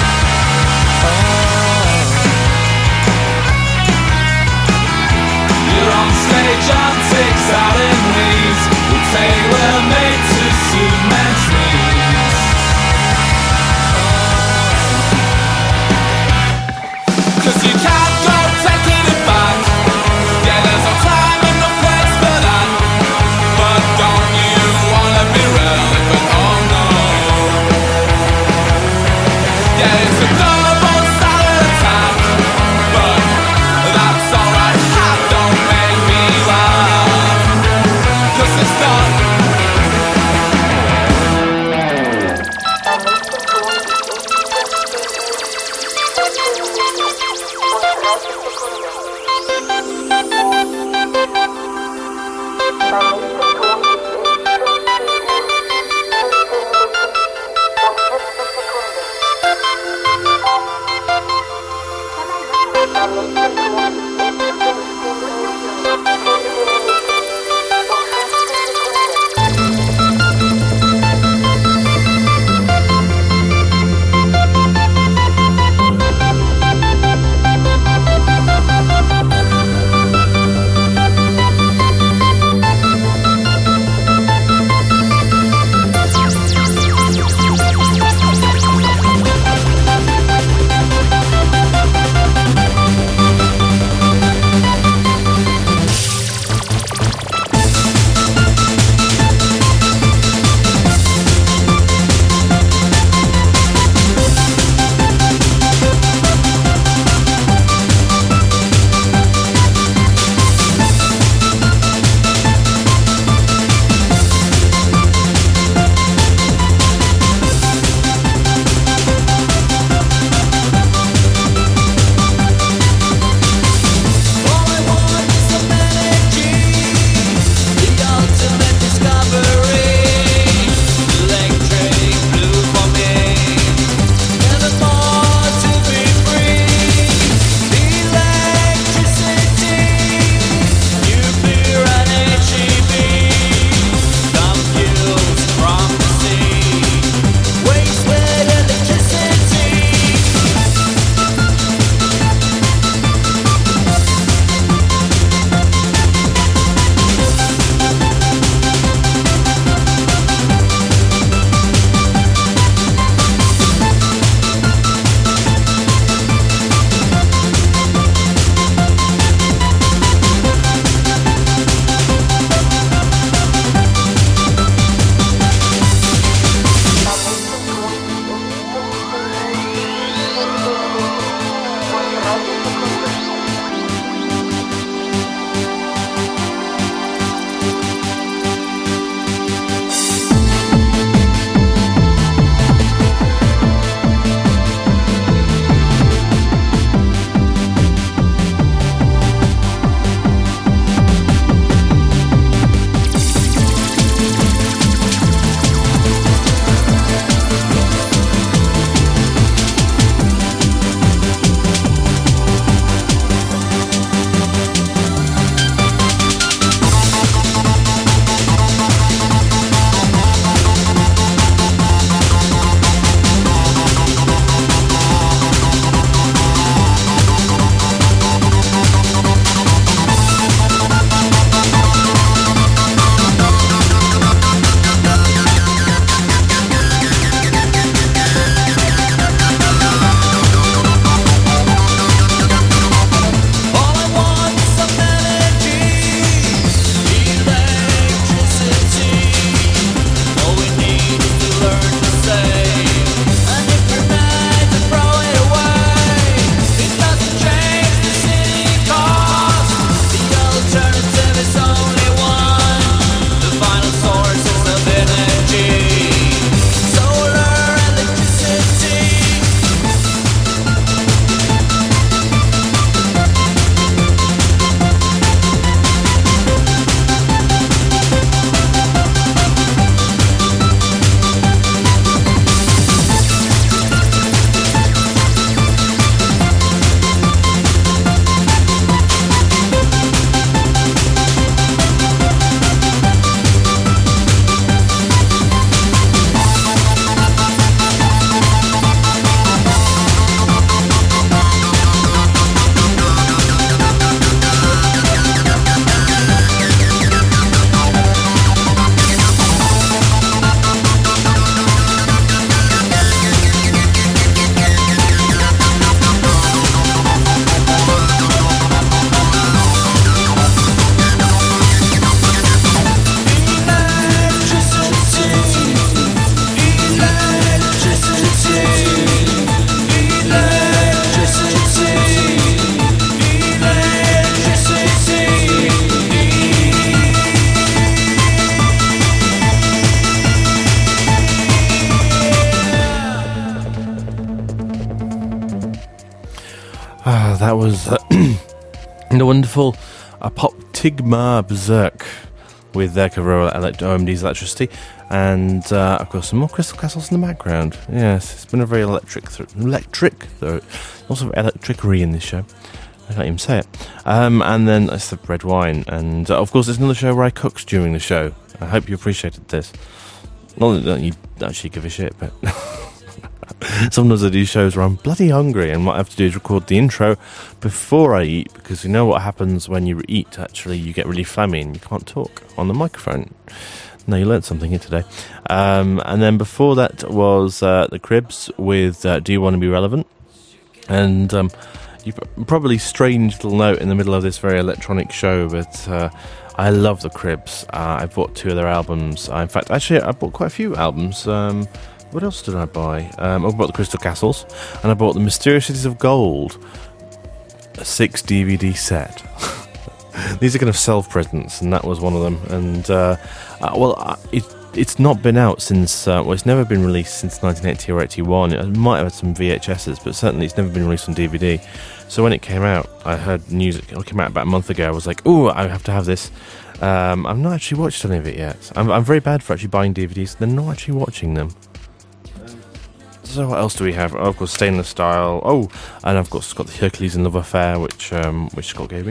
You're on stage antics out in weeds, tailor-made to suit men's needs. Cause you can't go taking it back. Yeah, there's no time and no place for that. But don't you wanna be relevant? Oh no. Yeah, it's a double salad attack. But that's alright, that don't make me laugh. Cause it's not. that was uh, the wonderful uh, Pop Tigma Berserk with their cover of elect- O M D's Electricity, and uh, of course some more Crystal Castles in the background. Yes, it's been a very electric, th- electric, though, lots of electricery in this show. I can't even say it. Um, and then it's the red wine, and uh, of course it's another show where I cooked during the show. I hope you appreciated this. Not that you actually give a shit, but sometimes I do shows where I'm bloody hungry, and what I have to do is record the intro before I eat, because you know what happens when you eat, actually, you get really phlegmy and you can't talk on the microphone. No, you learned something here today. Um, and then before that was uh, The Cribs with uh, Do You Want to Be Relevant? And um, you probably strange little note in the middle of this very electronic show, but uh, I love The Cribs. Uh, I bought two of their albums. Uh, in fact, actually, I bought quite a few albums. Um, what else did I buy? Um, I bought the Crystal Castles, and I bought the Mysterious Cities of Gold, a six D V D set. These are kind of self-presents, and that was one of them. And uh, uh, well, uh, it, it's not been out since. Uh, well, it's never been released since nineteen eighty or eighty-one. It might have had some V H Ses, but certainly it's never been released on D V D. So when it came out, I heard news. It came out about a month ago. I was like, "Oh, I have to have this." Um, I've not actually watched any of it yet. I'm, I'm very bad for actually buying D V Ds and then not actually watching them. So what else do we have? Oh, of course, Stainless Style. Oh, and I've got got the Hercules and Love Affair, which um, which Scott gave me.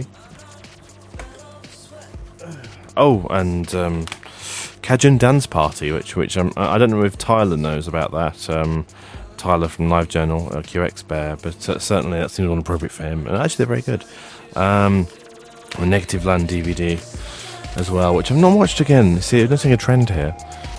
Oh, and um, Cajun Dance Party, which which um, I don't know if Tyler knows about that. Um, Tyler from Live Journal, uh, Q X Bear, but uh, certainly that seems appropriate for him. And actually, they're very good. Um, a Negative Land D V D as well, which I've not watched again. See, I'm noticing a trend here.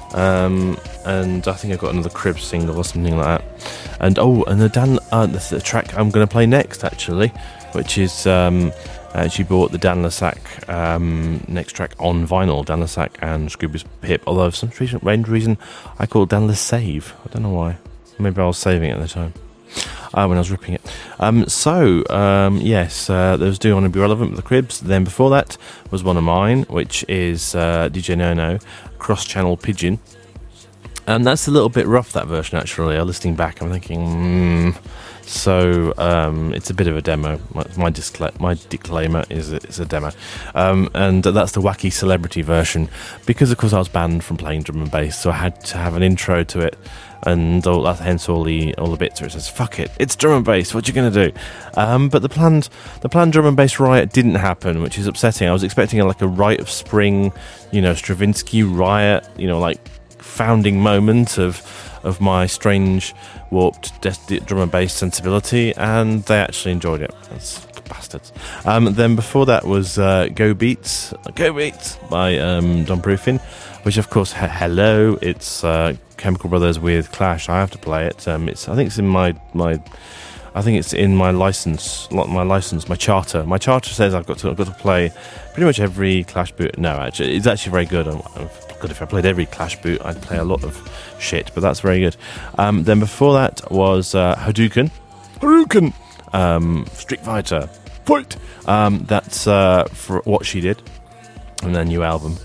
Um, and I think I've got another Cribs single or something like that. And oh, and the Dan, uh, the, the track I'm going to play next, actually, which is um, I actually bought the Dan Lassac um, next track on vinyl, Dan Lassac and Scroobius Pip. Although for some reason, reason I call it Dan Lassave. I don't know why. Maybe I was saving it at the time. Uh, when I was ripping it. Um, so, um, yes, uh, there was Do You Want to Be Relevant with the Cribs. Then before that was one of mine, which is uh, D J No No, Cross Channel Pigeon. And that's a little bit rough, that version, actually. I'm listening back, I'm thinking, hmm. So, um, it's a bit of a demo. My, my, discla- my disclaimer is a, it's a demo. Um, and that's the wacky celebrity version. Because, of course, I was banned from playing drum and bass, so I had to have an intro to it. And all that, hence all the all the bits where it says "fuck it, it's drum and bass. What you gonna do?" Um, but the planned the planned drum and bass riot didn't happen, which is upsetting. I was expecting a, like a Rite of Spring, you know, Stravinsky riot, you know, like founding moment of of my strange warped de- drum and bass sensibility, and they actually enjoyed it. That's bastards. Um, then before that was uh, "Go Beats," "Go Beats" by um, Don Proofin, which of course, he- hello, it's. Uh, Chemical Brothers with Clash. I have to play it. Um, it's. I think it's in my my. I think it's in my license. My license. My charter. My charter says I've got to. I've got to play pretty much every Clash boot. No, actually, it's actually very good. I'm, I'm good. If I played every Clash boot, I'd play a lot of shit. But that's very good. Um, then before that was uh, Hadouken. Hadouken. Um, Street Fighter. Fight. Um, that's uh, for What She Did, and their new album.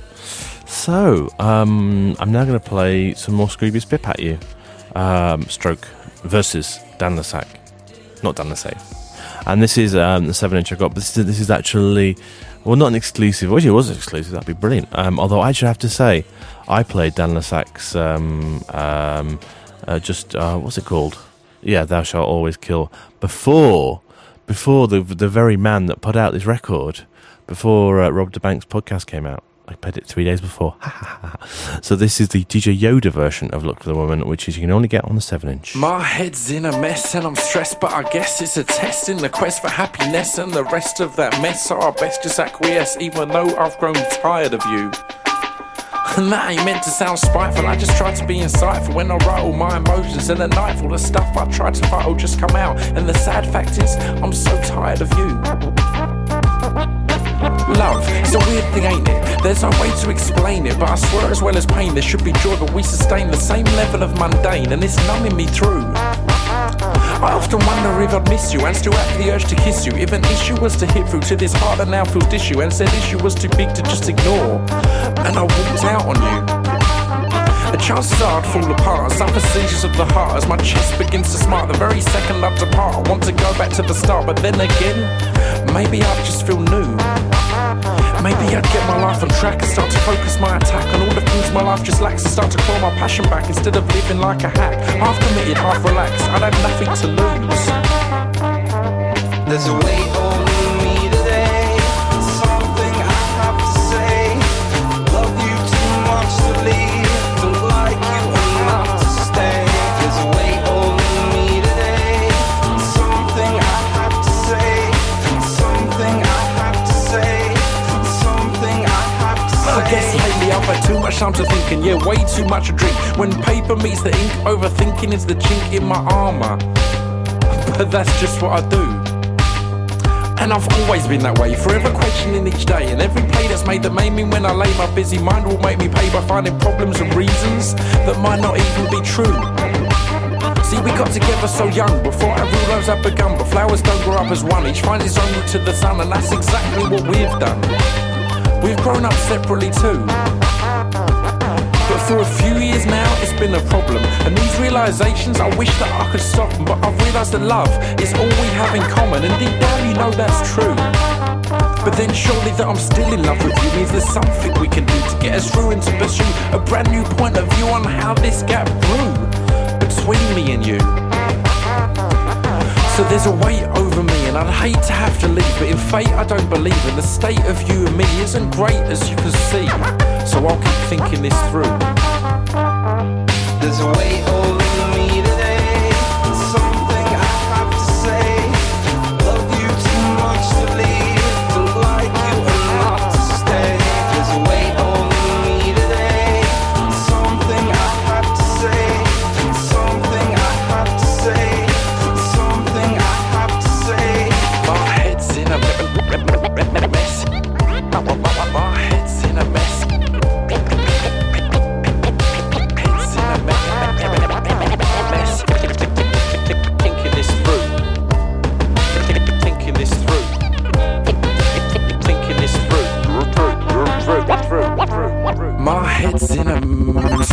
So, um, I'm now going to play some more Scroobius Pip at you. Um, Stroke versus Dan Lassac. Not Dan Lassac. And this is um, the seven inch I got, but this is, this is actually, well, not an exclusive. I wish it was exclusive, that'd be brilliant. Um, although I should have to say, I played Dan Lassac's, um, um, uh, just, uh, what's it called? Yeah, Thou Shalt Always Kill. Before, before the the very man that put out this record, before uh, Rob DeBank's podcast came out. I played it three days before. So this is the D J Yoda version of Look for the Woman, which is you can only get on the seven inch. My head's in a mess and I'm stressed, but I guess it's a test in the quest for happiness, and the rest of that mess are our best just acquiesce, even though I've grown tired of you. And that ain't meant to sound spiteful, I just try to be insightful when I write all my emotions, and at nightfall the stuff I try to fight will just come out, and the sad fact is, I'm so tired of you. Love, it's a weird thing, ain't it? There's no way to explain it, but I swear as well as pain there should be joy, but we sustain the same level of mundane, and it's numbing me through. I often wonder if I'd miss you and still have the urge to kiss you, if an issue was to hit through to this heart that now feels issue, and said issue was too big to just ignore, and I walked out on you. A chances are I'd fall apart. Suffer seizures of the heart as my chest begins to smart. The very second I'd depart, I want to go back to the start. But then again, maybe I'd just feel new. Maybe I'd get my life on track and start to focus my attack on all the things my life just lacks, and start to claw my passion back instead of living like a hack. Half committed, half relaxed, I'd have nothing to lose. There's a weight over me today, something I have to say. Love you too much to leave, don't like you enough to stay. There's a weight over me today, something I have to say, something I have to say, something I have to say. I guess lately I've had too much time to think, and yeah, way too much to drink. When paper meets the ink, overthinking is the chink in my armour. But that's just what I do. And I've always been that way, forever questioning each day. And every play that's made that made me when I lay, my busy mind will make me pay by finding problems and reasons that might not even be true. See, we got together so young, before our real lives had begun. But flowers don't grow up as one, each finds its own route to the sun. And that's exactly what we've done. We've grown up separately too. But for a few years now, it's been a problem. And these realizations, I wish that I could stop them. But I've realized that love is all we have in common. And deep down, you know that's true. But then surely that I'm still in love with you means there's something we can do to get us through and to pursue a brand new point of view on how this gap grew between me and you. So there's a weight over me and I'd hate to have to leave, but in fate I don't believe, and the state of you and me isn't great as you can see. So I'll keep thinking this through. There's a weight over me today, something I have to say. Love you too much to leave, don't like you enough to stay. There's a weight over me today, something I have to say, something I have to say, something I have to say. My head's in a mess. My head's in a mess. Thinking this through. Thinking this through. Thinking this through. My head's in a mess.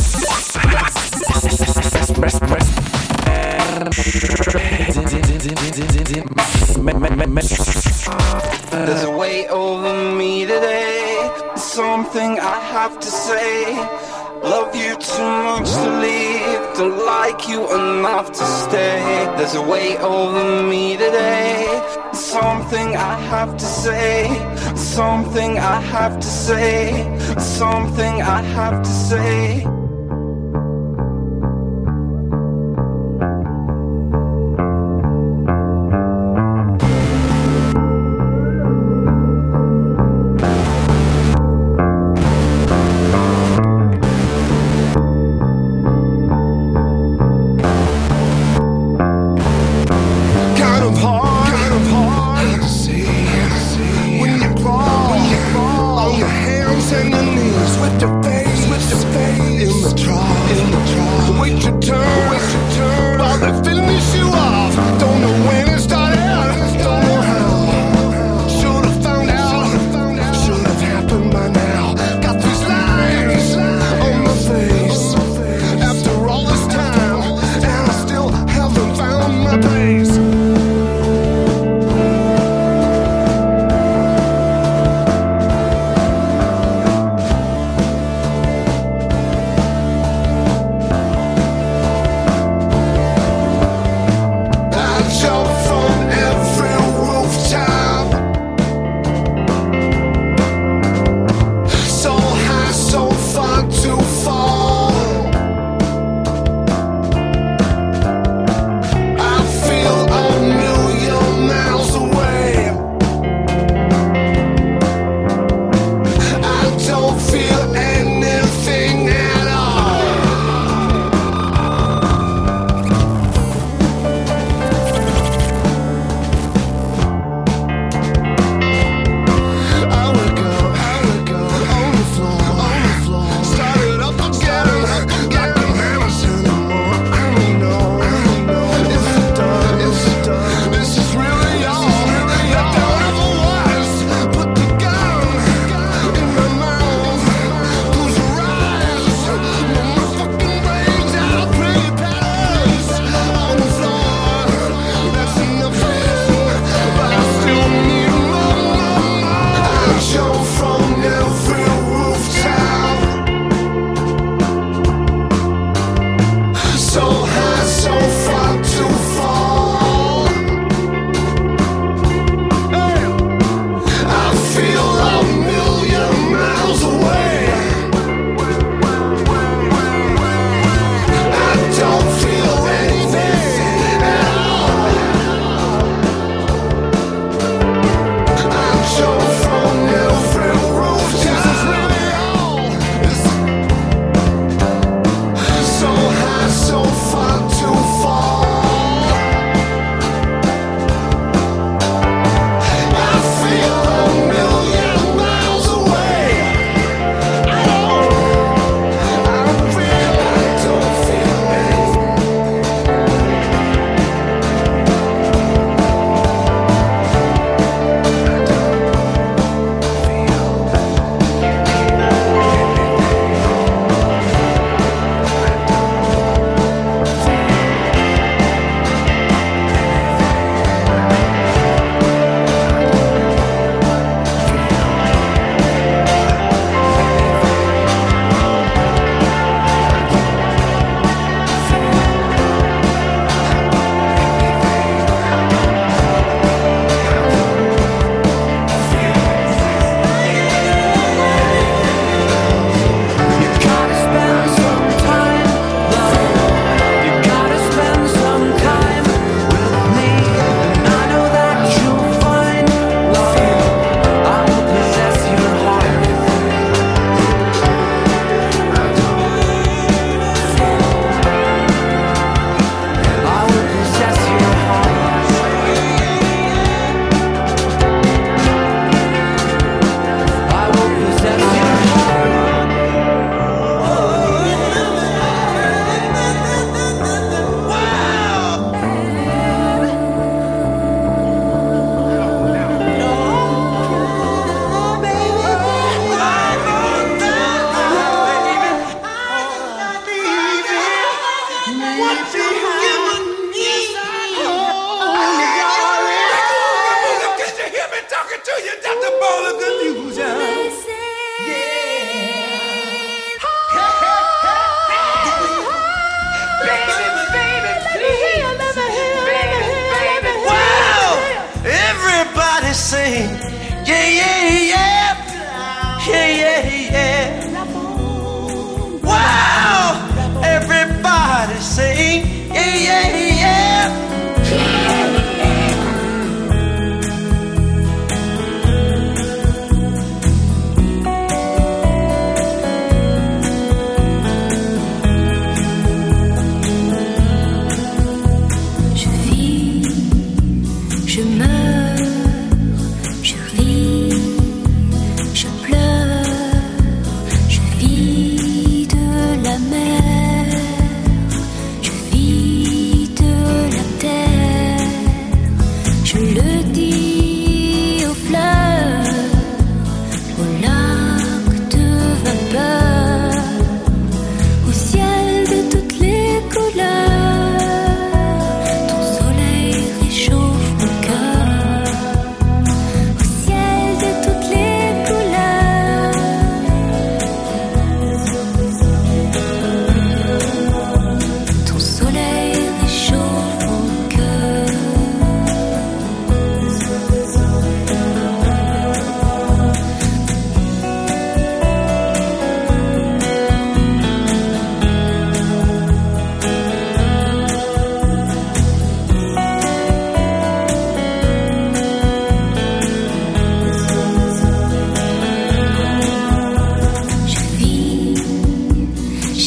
There's a weight over me today, something I have to say. Love you too much to leave, don't like you enough to stay. There's a weight over me today, something I have to say, something I have to say, something I have to say. And your knees with your face, with your face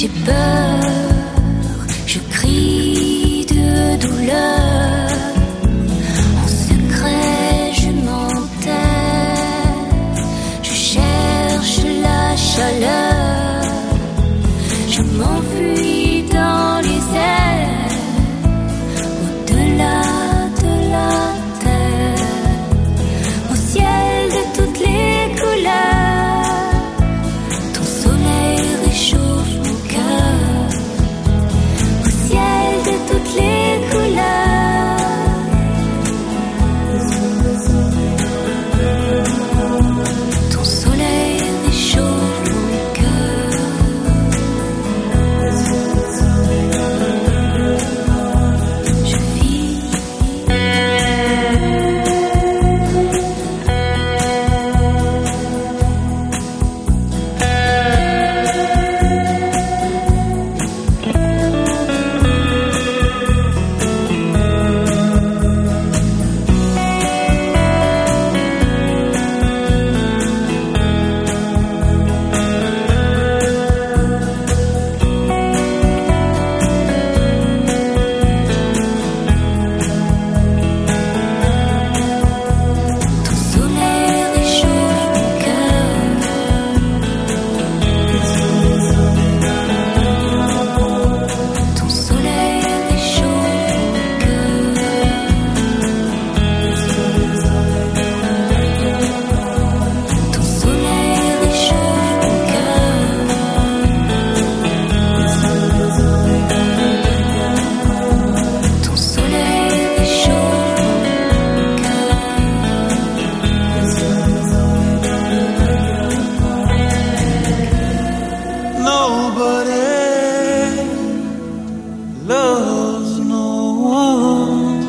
J'ai peur, je crie de douleur. En secret, je m'enterre. Je cherche la chaleur. Je m'enfuis dans les airs. Au-delà de la terre. Au ciel de toutes les couleurs. Ton soleil réchauffe mon cœur. Au ciel de toutes les couleurs. Ton soleil réchauffe mon cœur. Je vis. Ton soleil réchauffe mon cœur. Ton soleil réchauffe mon cœur. Ton soleil réchauffe mon cœur. Ton soleil réchauffe mon Nobody loves no one.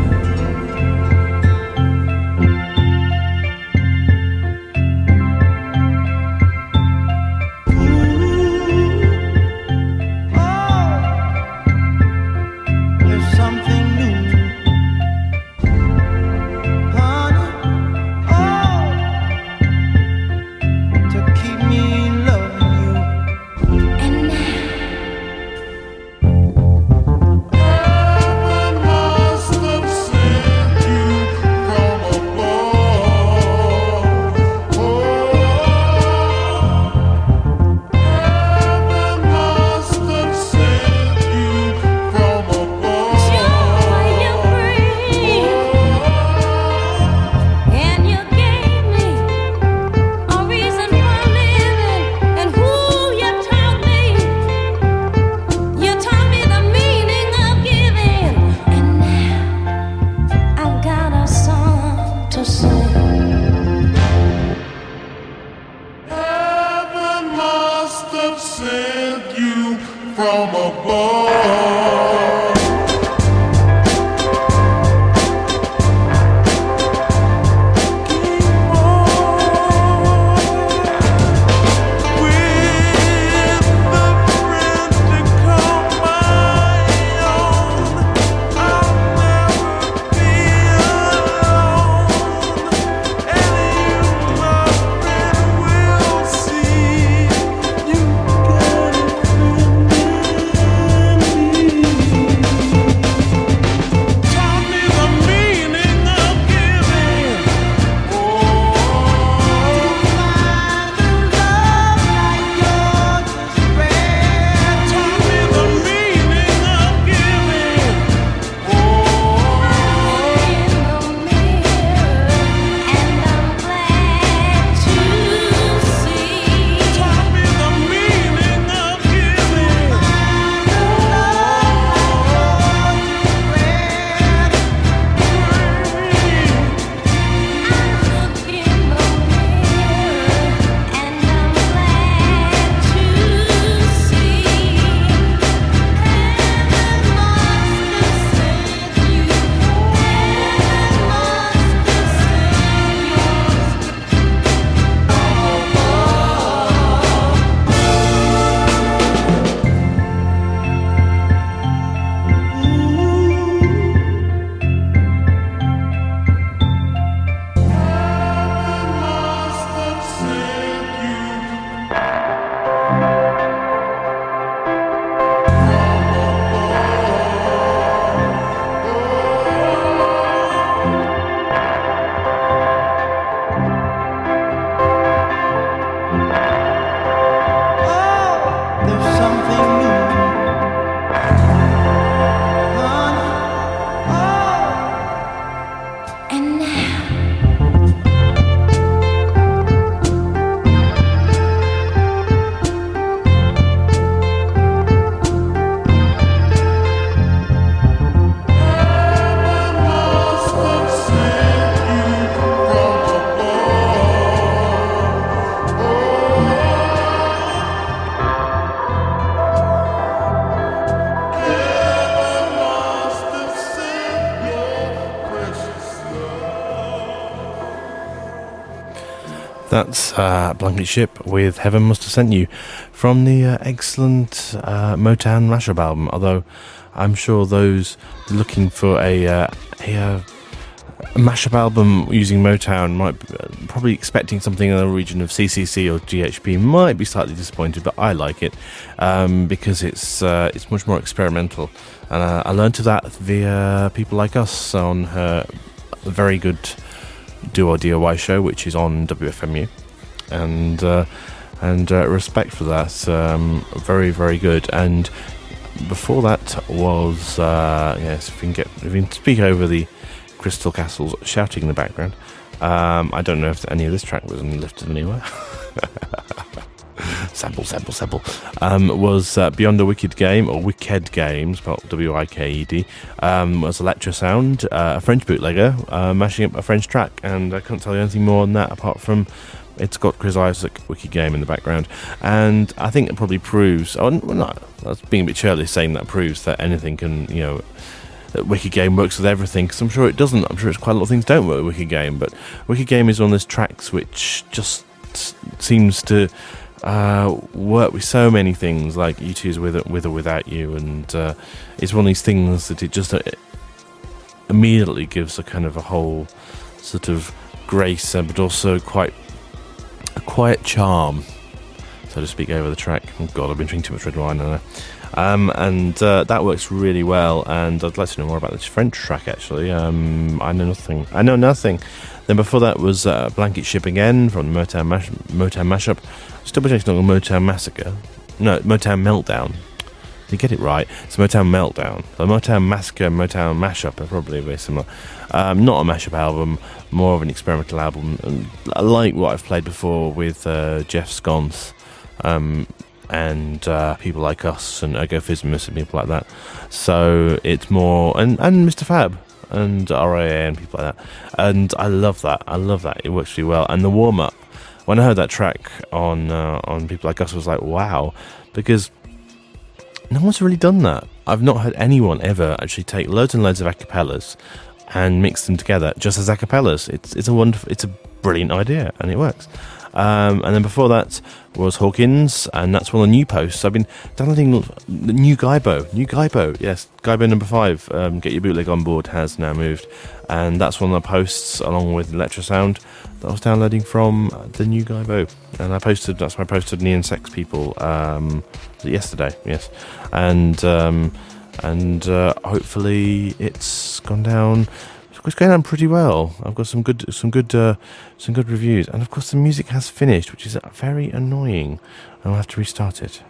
There's something new, honey. Oh, to keep me loving you. And now and you gave me a reason for living, and who you taught me, you taught me the meaning of giving, and now I've got a song to sing. Heaven must have sent you from above. You got a friend in me. that's uh, Blanket Ship with Heaven Must Have Sent You from the uh, excellent uh, Motown mashup album. Although I'm sure those looking for a, uh, a, uh, a mashup album using Motown might be, uh, probably expecting something in the region of C C C or G H P might be slightly disappointed, but I like it um, because it's uh, it's much more experimental. And uh, I learned of that via people like us on her very good Do or D I Y show, which is on W F M U, and uh, and uh, respect for that. Um, very very good. And before that was uh, yes, if we can get if we can speak over the Crystal Castles shouting in the background. Um, I don't know if any of this track was lifted anywhere. sample, sample, sample. Um, was uh, Beyond a Wicked Game, or Wicked Game, spelled W I K E D, um, was Electrosound, uh, a French bootlegger, uh, mashing up a French track, and I couldn't tell you anything more than that apart from it's got Chris Isaak, Wicked Game in the background. And I think it probably proves, oh, well, not, that's being a bit churlish saying that proves that anything can, you know, that Wicked Game works with everything, because I'm sure it doesn't. I'm sure it's quite a lot of things don't work with Wicked Game, but Wicked Game is one of those tracks which just seems to uh, work with so many things, like U two's with, with or Without You, and uh, it's one of these things that it just uh, immediately gives a kind of a whole sort of grace, uh, but also quite a quiet charm, so to speak, over the track. Oh God, I've been drinking too much red wine, I know. Um, and uh, that works really well, and I'd like to know more about this French track, actually. Um, I know nothing. I know nothing. Then before that was uh, Blanket Ship again from the Motown, mash- Motown Mashup. Still it's not a Motown Massacre. No, Motown Meltdown. You get it right. It's Motown Meltdown. The Motown Massacre and Motown Mashup are probably very similar. Um, not a mashup album, more of an experimental album. And I like what I've played before with uh, Jeff Sconce. Um... and uh, people like us and Ergophismus and people like that. So it's more, and, and Mister Fab and R I A and people like that. And I love that. I love that. It works really well. And the warm up, when I heard that track on uh, on People Like Us, I was like, wow, because no one's really done that. I've not heard anyone ever actually take loads and loads of acapellas and mix them together just as acapellas. It's it's a wonderful, it's a brilliant idea, and it works. Um, and then before that was Hawkins, and that's one of the new posts. I've been downloading the new Gaibo, new Gaibo, yes, Gaibo number five, um, Get Your Bootleg on Board, has now moved, and that's one of the posts along with Electrosound that I was downloading from the new Gaibo, and I posted, that's why I posted Neon Sex People um, yesterday, yes, and um, and uh, hopefully it's gone down. It's going down pretty well. I've got some good, some good, uh, some good reviews, and of course the music has finished, which is very annoying. I'll have to restart it.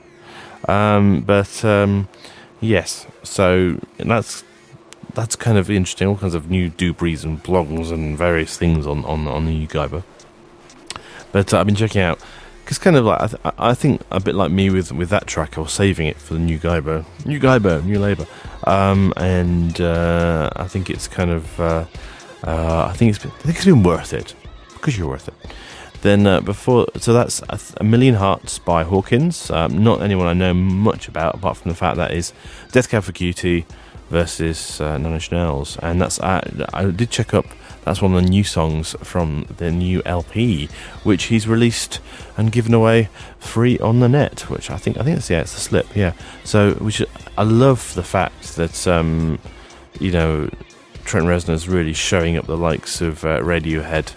Um, but um, yes, so that's that's kind of interesting. All kinds of new doobries and blogs and various things on on on the Gaibo. But uh, I've been checking out. It's kind of like I, th- I think a bit like me with with that track. I was saving it for the new Gaibo, new Gaibo, new Labour, um, and uh, I think it's kind of uh, uh, I think it's been, I think it's been worth it, because you're worth it. Then uh, before, so that's a, th- a Million Hearts by Hawkins. Um, not anyone I know much about, apart from the fact that is Death Cab for Cutie versus uh, Nine Inch Nails, and that's I, I did check up. That's one of the new songs from the new L P, which he's released and given away free on the net. Which I think, I think it's yeah, it's the slip, yeah. So, which I love the fact that um, you know, Trent Reznor's really showing up the likes of uh, Radiohead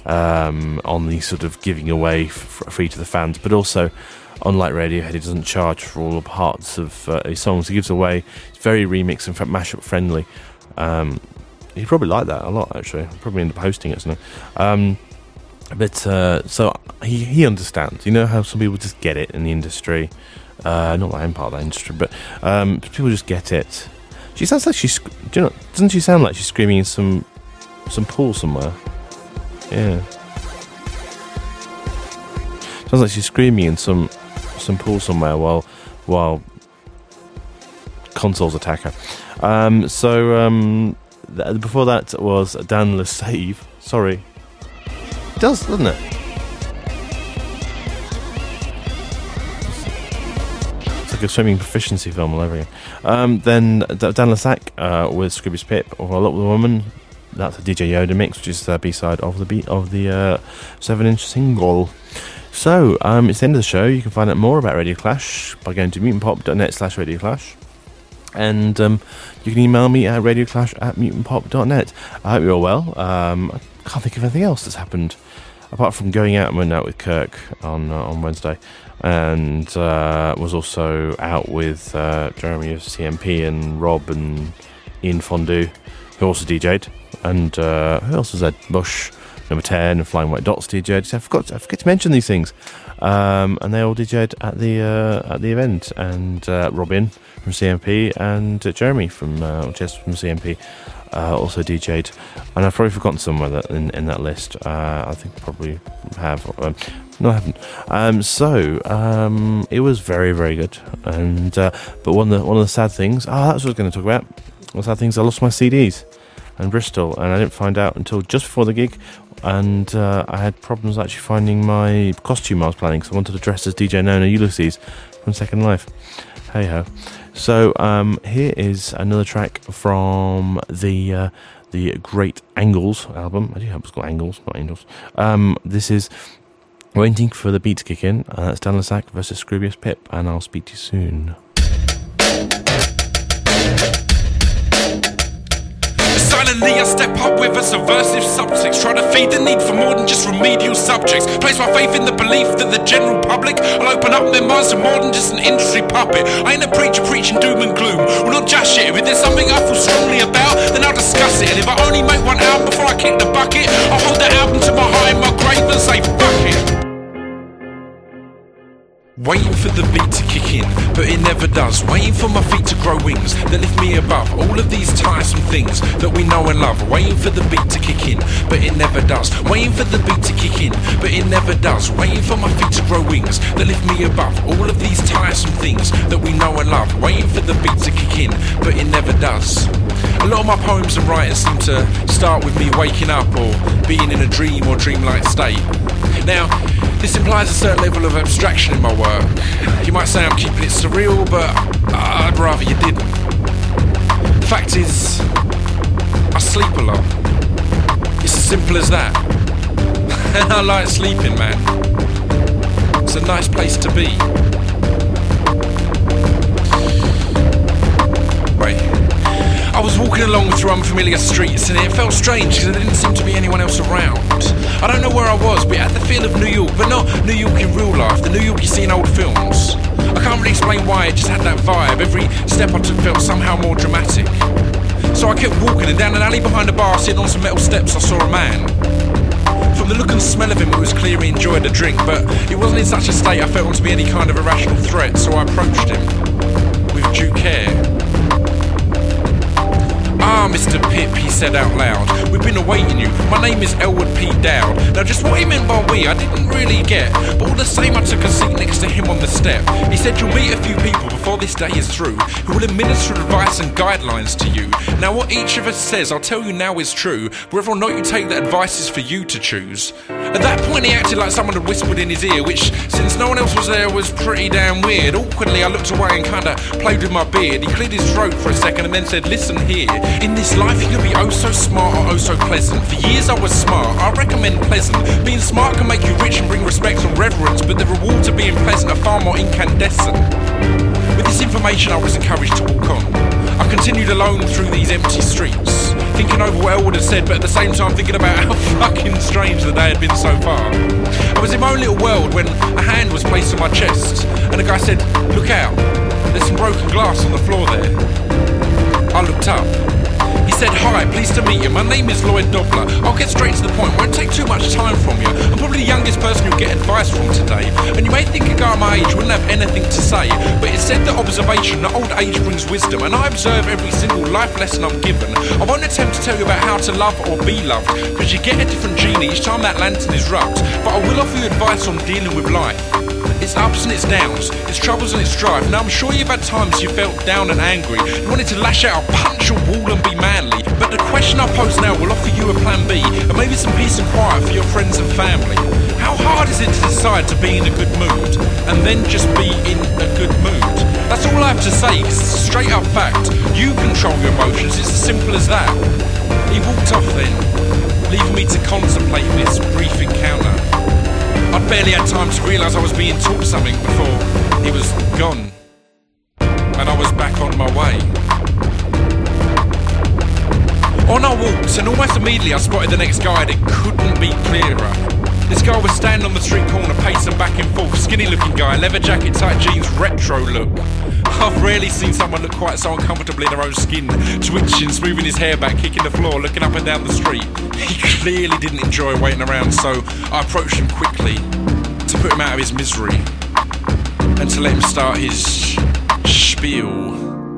um, on the sort of giving away f- free to the fans, but also, unlike Radiohead, he doesn't charge for all the parts of uh, his songs. He gives away. It's very remix and mashup friendly. Um, He'd probably like that a lot, actually. Probably end up hosting it, something. Um, but, uh, so, he, he understands. You know how some people just get it in the industry? Uh, not that I'm part of that industry, but um, people just get it. She sounds like she's... Do you know, doesn't she sound like she's screaming in some some pool somewhere? Yeah. Sounds like she's screaming in some some pool somewhere while while consoles attack her. Um, so, um... before that was Dan LeSave. Sorry. It does, doesn't it? It's like a swimming proficiency film all over again. Um, then Dan LeSac uh, with Scroobius Pip, or A Lot with a Woman. that's a D J Yoda mix, which is the B-side of the beat of the uh, seven-inch single. So, um, it's the end of the show. You can find out more about Radio Clash by going to mutantpop.net slash Radio Clash. And um, you can email me at radioclash at mutantpop dot net. I hope you're all well. Um, I can't think of anything else that's happened apart from going out and went out with Kirk on uh, on Wednesday, and uh, was also out with uh, Jeremy of C M P and Rob and Ian Fondue, who also D J'd, and uh, who else was there? Bush, Number ten, and Flying White Dots D J'd. I forgot, I forget to mention these things. Um, and they all D J'd at the uh, at the event, and uh, Robin from C M P and uh, Jeremy from uh, Jess from C M P uh, also D J'd. And I've probably forgotten somewhere that in, in that list. Uh, I think I probably have. Um, no, I haven't. Um, so um, it was very, very good. And uh, but one of the one of the sad things. Ah, oh, that's what I was going to talk about. One of the sad things. I lost my C Ds in Bristol, and I didn't find out until just before the gig. And uh, I had problems actually finding my costume I was planning, because I wanted to dress as D J Nona Ulysses from Second Life. Hey ho. So um, here is another track from the uh, the Great Angles album. I do hope it's called Angles, not Angels. Um, this is Waiting for the Beat to Kick In. Uh, that's Dan Lasac versus Scroobius Pip, and I'll speak to you soon. Silently I step up with a subversive subtext, try to feed the need for more than just remedial subjects. Place my faith in the belief that the general public will open up their minds to more than just an industry puppet. I ain't a preacher preaching doom and gloom, well not just shit. If there's something I feel strongly about, then I'll discuss it. And if I only make one album before I kick the bucket, I'll hold that album to my heart in my grave and say fuck it. Waiting for the beat to kick in, but it never does. Waiting for my feet to grow wings that lift me above all of these tiresome things that we know and love. Waiting for the beat to kick in, but it never does. Waiting for the beat to kick in, but it never does. Waiting for my feet to grow wings that lift me above all of these tiresome things that we know and love. Waiting for the beat to kick in, but it never does. A lot of my poems and writings seem to start with me waking up or being in a dream or dreamlike state. Now, this implies a certain level of abstraction in my work. You might say I'm keeping it surreal, but I'd rather you didn't. Fact is, I sleep a lot. It's as simple as that. And I like sleeping, man. It's a nice place to be. Wait. I was walking along through unfamiliar streets and it felt strange because there didn't seem to be anyone else around. I don't know where I was, but it had the feel of New York, but not New York in real life, the New York you see in old films. I can't really explain why, it just had that vibe. Every step I took felt somehow more dramatic. So I kept walking, and down an alley behind a bar, sitting on some metal steps, I saw a man. From the look and smell of him, it was clear he enjoyed a drink, but he wasn't in such a state I felt him to be any kind of irrational threat, so I approached him with due care. "Ah, Mister Pip," he said out loud, "we've been awaiting you. My name is Elwood P. Dowd." Now just what he meant by we, I didn't really get, but all the same I took a seat next to him on the step. He said, "You'll meet a few people before this day is through who will administer advice and guidelines to you. Now what each of us says, I'll tell you now is true. Whether or not you take that advice is for you to choose." At that point he acted like someone had whispered in his ear, which, since no one else was there, was pretty damn weird. Awkwardly I looked away and kinda played with my beard. He cleared his throat for a second and then said, "Listen here, in this life you can be oh so smart or oh so pleasant. For years I was smart, I recommend pleasant. Being smart can make you rich and bring respect and reverence, but the rewards of being pleasant are far more incandescent." With this information I was encouraged to walk on. I continued alone through these empty streets, thinking over what Elwood had said, but at the same time thinking about how fucking strange the day had been so far. I was in my own little world when a hand was placed on my chest, and a guy said, "Look out, there's some broken glass on the floor there." I looked up. He said, "Hi, pleased to meet you. My name is Lloyd Dobler. I'll get straight to the point, won't take too much time from you. I'm probably the youngest person you'll get advice from today. And you may think a guy my age wouldn't have anything to say, but it's said that observation, that old age brings wisdom, and I observe every single life lesson I'm given. I won't attempt to tell you about how to love or be loved, because you get a different genie each time that lantern is rubbed, but I will offer you advice on dealing with life. Its ups and its downs, its troubles and its strife. Now I'm sure you've had times you felt down and angry. You wanted to lash out, punch a wall and be manly. But the question I pose now will offer you a plan B, and maybe some peace and quiet for your friends and family. How hard is it to decide to be in a good mood, and then just be in a good mood? That's all I have to say, because it's a straight up fact. You control your emotions, it's as simple as that. He walked off then, leaving me to contemplate this brief encounter. I'd barely had time to realise I was being taught something before he was gone, and I was back on my way. On our walks, and almost immediately I spotted the next guy that couldn't be clearer. This guy was standing on the street corner, pacing back and forth, skinny looking guy, leather jacket, tight jeans, retro look. I've rarely seen someone look quite so uncomfortable in their own skin, twitching, smoothing his hair back, kicking the floor, looking up and down the street. He clearly didn't enjoy waiting around, so I approached him quickly to put him out of his misery and to let him start his spiel.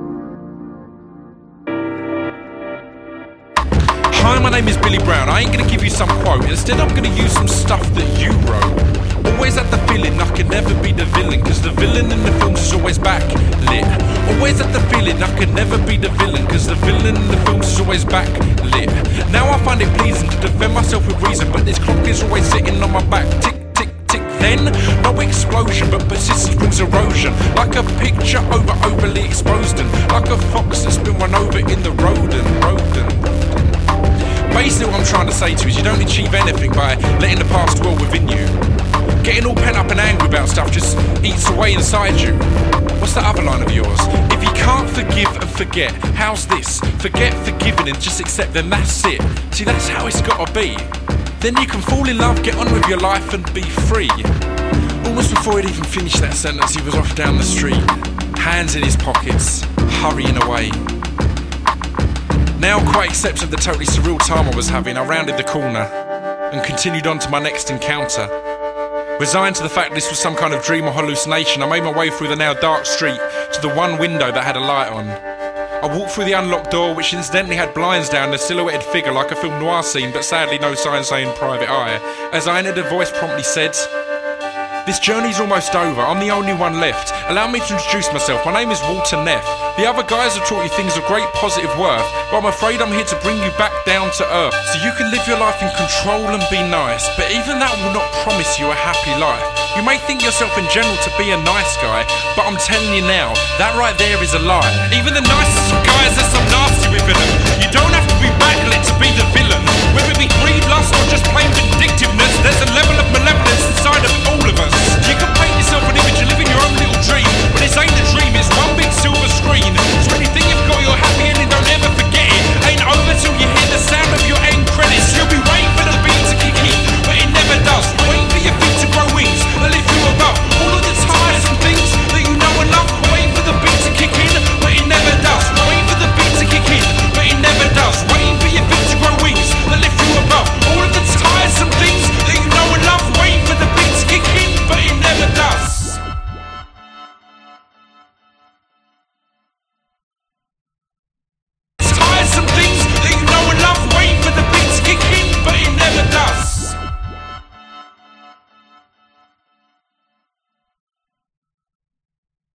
Hi, my name is Billy Brown. I ain't gonna give you some quote. Instead, I'm gonna use some stuff that you wrote. Always had the feeling I could never be the villain, cause the villain in the films is always backlit. Always had the feeling I could never be the villain, cause the villain in the films is always backlit. Now I find it pleasing to defend myself with reason, but this clock is always sitting on my back. Tick, tick, tick. Then, no explosion, but persistence brings erosion. Like a picture over overly exposed, and like a fox that's been run over in the road and rodent. Basically what I'm trying to say to you is you don't achieve anything by letting the past dwell within you. Getting all pent up and angry about stuff just eats away inside you. What's that other line of yours? If you can't forgive and forget, how's this? Forget forgiving and just accept, then that's it. See, that's how it's gotta be. Then you can fall in love, get on with your life and be free. Almost before he'd even finished that sentence, he was off down the street, hands in his pockets, hurrying away. Now quite accepting of the totally surreal time I was having, I rounded the corner and continued on to my next encounter. Resigned to the fact this was some kind of dream or hallucination, I made my way through the now dark street to the one window that had a light on. I walked through the unlocked door, which incidentally had blinds down, and a silhouetted figure like a film noir scene, but sadly no sign saying private eye. As I entered, a voice promptly said, "This journey's almost over, I'm the only one left. Allow me to introduce myself, my name is Walter Neff. The other guys have taught you things of great positive worth, but I'm afraid I'm here to bring you back down to earth. So you can live your life in control and be nice, but even that will not promise you a happy life. You may think yourself in general to be a nice guy, but I'm telling you now, that right there is a lie. Even the nicest of guys are some nasty within them. You don't have to be backlit to be the villain. Whether it be greed, lust, or just plain vindictiveness, there's a level of malevolence inside of all of us. You can paint yourself an image and live in your own little dream, but this ain't a dream,